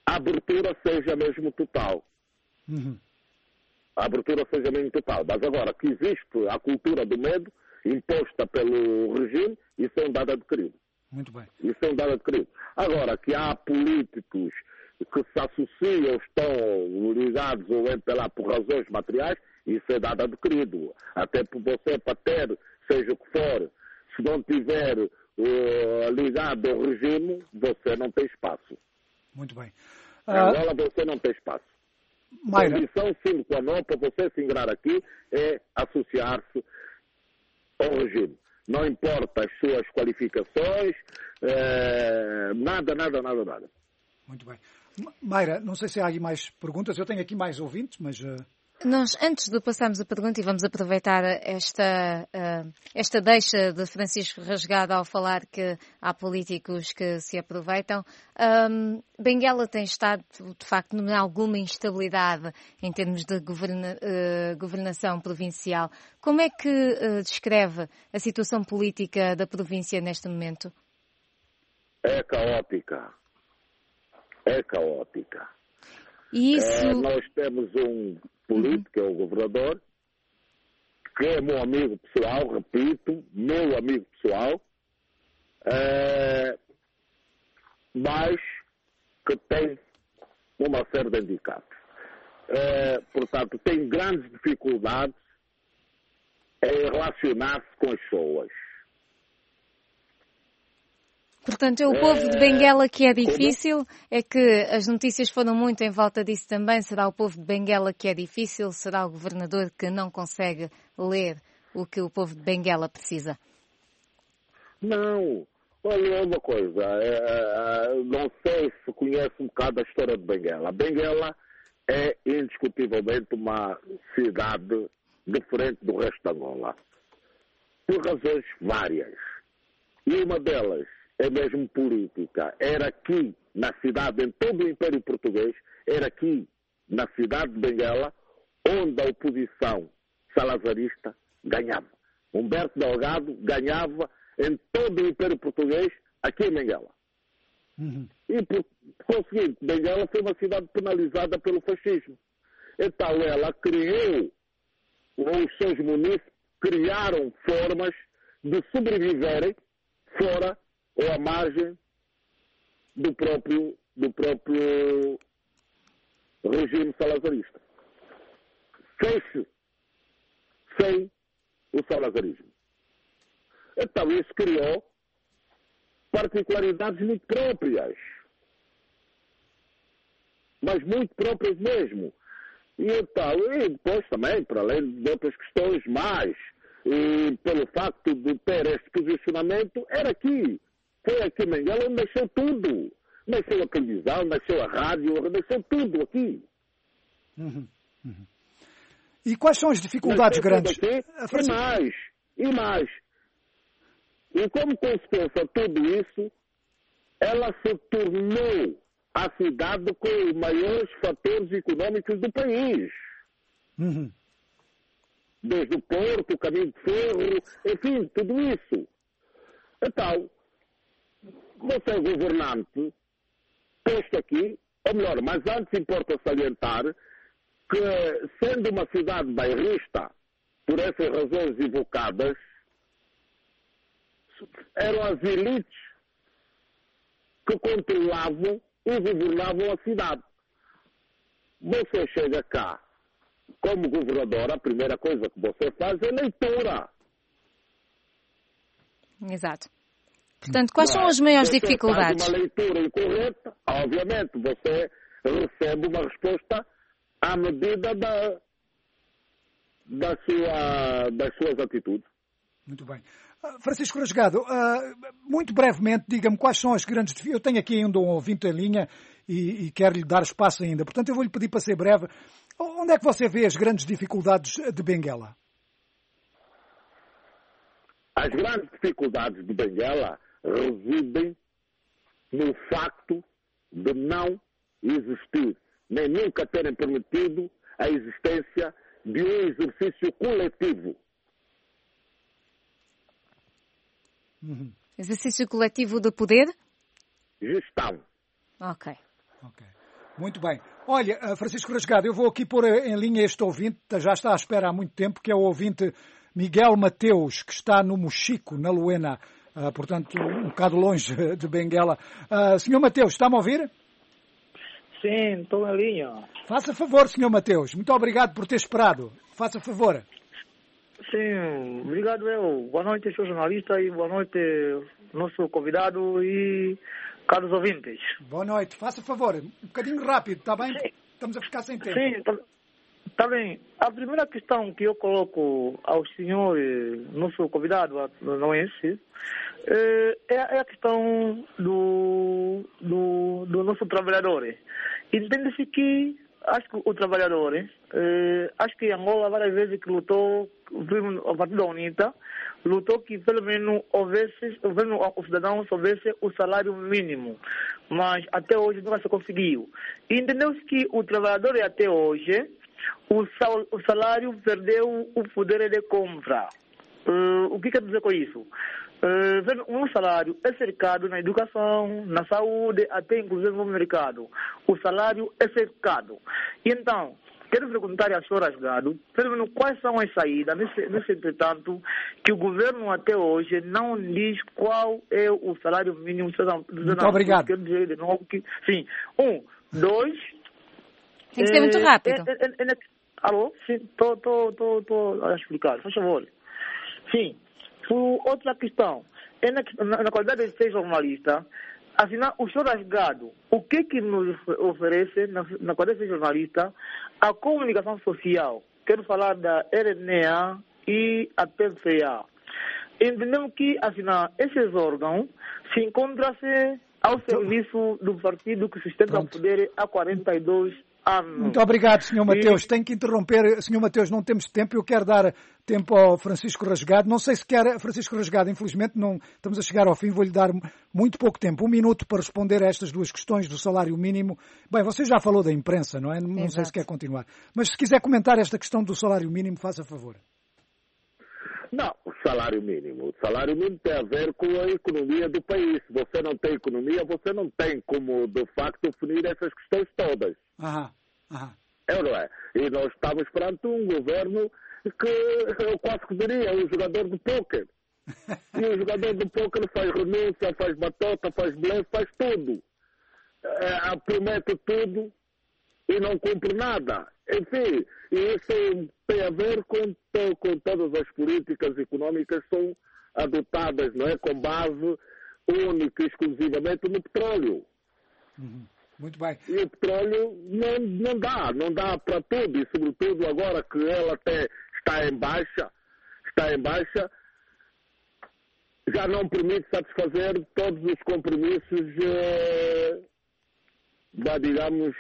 a abertura seja mesmo total. Uhum. A abertura seja mesmo total. Mas agora, que existe a cultura do medo imposta pelo regime, isso é um dado adquirido. Muito bem. Isso é um dado adquirido. Agora, que há políticos que se associam, estão ligados ou entram lá por razões materiais, isso é dado adquirido. Até por você, para ter, seja o que for, se não tiver uh, ligado ao regime, você não tem espaço. Muito bem. Uh... Agora você não tem espaço. Mayra. A condição sine qua non para você se ingrar aqui é associar-se ao regime. Não importa as suas qualificações, eh, nada, nada, nada, nada. Muito bem. Mayra, não sei se há aí mais perguntas. Eu tenho aqui mais ouvintes, mas... Uh... Nós, antes de passarmos a pergunta, e vamos aproveitar esta, uh, esta deixa de Francisco Rasgado ao falar que há políticos que se aproveitam, um, Benguela tem estado, de facto, em alguma instabilidade em termos de governa, uh, governação provincial. Como é que uh, descreve a situação política da província neste momento? É caótica. É caótica. E isso... É, nós temos um político, que é o governador, que é meu amigo pessoal, repito, meu amigo pessoal, é, mas que tem uma série de handicaps. É, portanto, tem grandes dificuldades em relacionar-se com as pessoas. Portanto, é o povo de Benguela que é difícil, é que as notícias foram muito em volta disso também. Será o povo de Benguela que é difícil? Será o governador que não consegue ler o que o povo de Benguela precisa? Não. Olha uma coisa, é, não sei se conhece um bocado a história de Benguela. Benguela é indiscutivelmente uma cidade diferente do resto da Angola, por razões várias. E uma delas é mesmo política. Era aqui na cidade, em todo o Império Português, era aqui na cidade de Benguela, onde a oposição salazarista ganhava. Humberto Delgado ganhava em todo o Império Português, aqui em Benguela. Uhum. E por conseguinte, Benguela foi uma cidade penalizada pelo fascismo. Então ela criou, ou os seus munícipes criaram formas de sobreviverem fora ou à margem do próprio, do próprio regime salazarista. Fez-se sem o salazarismo. Então isso criou particularidades muito próprias. Mas muito próprias mesmo. E então, e depois também, para além de outras questões mais, e pelo facto de ter este posicionamento, era aqui. Foi aqui em Benguela onde nasceu tudo. Nasceu a televisão, nasceu a rádio, nasceu tudo aqui. Uhum, uhum. E quais são as dificuldades grandes? Aqui, e mais, e mais. E como consequência de tudo isso, ela se tornou a cidade com os maiores fatores económicos do país. Uhum. Desde o porto, o caminho de ferro, enfim, tudo isso. Então, você é governante, posto aqui, ou melhor, mas antes importa salientar que, sendo uma cidade bairrista, por essas razões evocadas, eram as elites que controlavam e governavam a cidade. Você chega cá, como governador, a primeira coisa que você faz é leitura. Exato. Portanto, quais Não, são as maiores você dificuldades? Faz uma leitura incorreta, obviamente, você recebe uma resposta à medida da, da sua, das suas atitudes. Muito bem. Uh, Francisco Rasgado, uh, muito brevemente, diga-me quais são as grandes dificuldades. Eu tenho aqui ainda um ouvinte em linha e, e quero-lhe dar espaço ainda. Portanto, eu vou-lhe pedir para ser breve. Onde é que você vê as grandes dificuldades de Benguela? As grandes dificuldades de Benguela residem no facto de não existir, nem nunca terem permitido a existência de um exercício coletivo. Uhum. Exercício coletivo de poder? Gestão. Ok. Ok. Muito bem. Olha, Francisco Rasgado, eu vou aqui pôr em linha este ouvinte, já está à espera há muito tempo, que é o ouvinte Miguel Mateus, que está no Mochico, na Luena, uh, portanto, um bocado longe de Benguela. Uh, senhor Mateus, está-me a ouvir? Sim, estou na linha. Faça favor, senhor Mateus. Muito obrigado por ter esperado. Faça favor. Sim, obrigado eu. Boa noite, senhor jornalista, e boa noite, nosso convidado e caros ouvintes. Boa noite. Faça favor, um bocadinho rápido, está bem? Sim. Estamos a ficar sem tempo. Sim, está tá bem. A primeira questão que eu coloco ao senhor, nosso convidado, não é esse, é a questão do, do, do nosso trabalhador. Entende-se que acho que o trabalhador, eh, acho que Angola várias vezes que lutou, a partir da UNITA, lutou que pelo menos houvesse, o cidadão soubesse o salário mínimo, mas até hoje nunca se conseguiu. Entendeu-se que o trabalhador até hoje, o, sal, o salário perdeu o poder de compra. Uh, o que quer dizer com isso? Uh, um salário é cercado na educação, na saúde, até inclusive no mercado. O salário é cercado. E então, quero perguntar à senhora Rasgado, pelo menos quais são as saídas, nesse, nesse entretanto, que o governo até hoje não diz qual é o salário mínimo. Muito obrigado. Quero dizer de novo que, sim, um, dois... Tem que ser é, muito rápido. É, é, é, é, alô? Sim, estou a explicar, por favor. Sim. Outra questão, é na, na, na qualidade de ser jornalista, afinal, o senhor Rasgado, o que que nos oferece, na, na qualidade de ser jornalista, a comunicação social? Quero falar da R N A e a T V A. Entendemos que, afinal, esses órgãos se encontram-se ao serviço do partido que sustenta o poder há quarenta e dois anos. Muito obrigado, senhor Mateus. E... Tenho que interromper. senhor Mateus, não temos tempo. Eu quero dar tempo ao Francisco Rasgado. Não sei se quer... Francisco Rasgado, infelizmente, não estamos a chegar ao fim. Vou-lhe dar muito pouco tempo. Um minuto para responder a estas duas questões do salário mínimo. Bem, você já falou da imprensa, não é? Não Exato. sei se quer continuar. Mas se quiser comentar esta questão do salário mínimo, faça favor. Não, o salário mínimo. O salário mínimo tem a ver com a economia do país. Se você não tem economia, você não tem como, de facto, definir essas questões todas. Aham, aham. É ou não é? E nós estamos perante um governo que eu quase que diria, um jogador de póquer. E o jogador de póquer faz renúncia, faz batota, faz blefe, faz tudo. É, promete tudo e não cumpre nada. Enfim, e isso tem a ver com, com todas as políticas económicas que são adotadas, não é? Com base única e exclusivamente no petróleo. Uhum. Muito bem. E o petróleo não, não dá, não dá para tudo, e sobretudo agora que ela até está em baixa, está em baixa, já não permite satisfazer todos os compromissos, eh, da, digamos...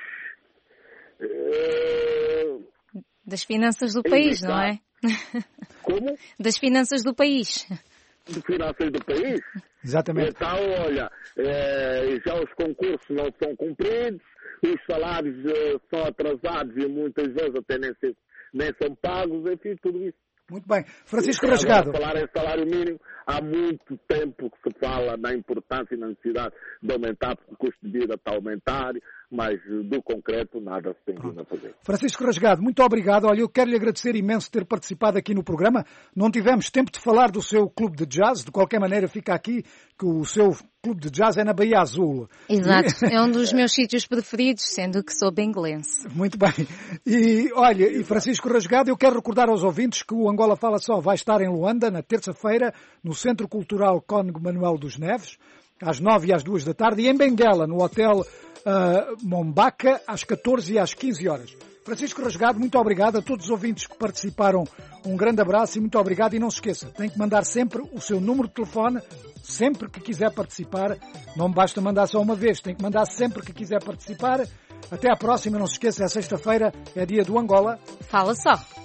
Eh, das finanças do país, não é? Como? Das finanças do país. De finanças do país? Exatamente. Então, olha, eh, já os concursos não são cumpridos, os salários eh, são atrasados e muitas vezes até nem, se, nem são pagos, enfim, tudo isso. Muito bem. Francisco Rasgado. Falar em salário mínimo, há muito tempo que se fala na importância e na necessidade de aumentar, porque o custo de vida está a aumentar, mas do concreto nada se tem vindo a fazer. Francisco Rasgado, muito obrigado. Olha, eu quero lhe agradecer imenso ter participado aqui no programa. Não tivemos tempo de falar do seu clube de jazz, de qualquer maneira fica aqui que o seu clube de jazz é na Baía Azul. Exato, e... é um dos meus sítios preferidos, sendo que sou benguelense. Muito bem. E olha, e Francisco Rasgado, eu quero recordar aos ouvintes que o Angola Fala Só vai estar em Luanda na terça-feira, no Centro Cultural Cónigo Manuel dos Neves, às nove e às duas da tarde, e em Benguela, no Hotel uh, Mombaca, às catorze e às quinze horas. Francisco Rasgado, muito obrigado a todos os ouvintes que participaram. Um grande abraço e muito obrigado. E não se esqueça, tem que mandar sempre o seu número de telefone, sempre que quiser participar. Não basta mandar só uma vez, tem que mandar sempre que quiser participar. Até à próxima, não se esqueça, é sexta-feira, é dia do Angola Fala Só.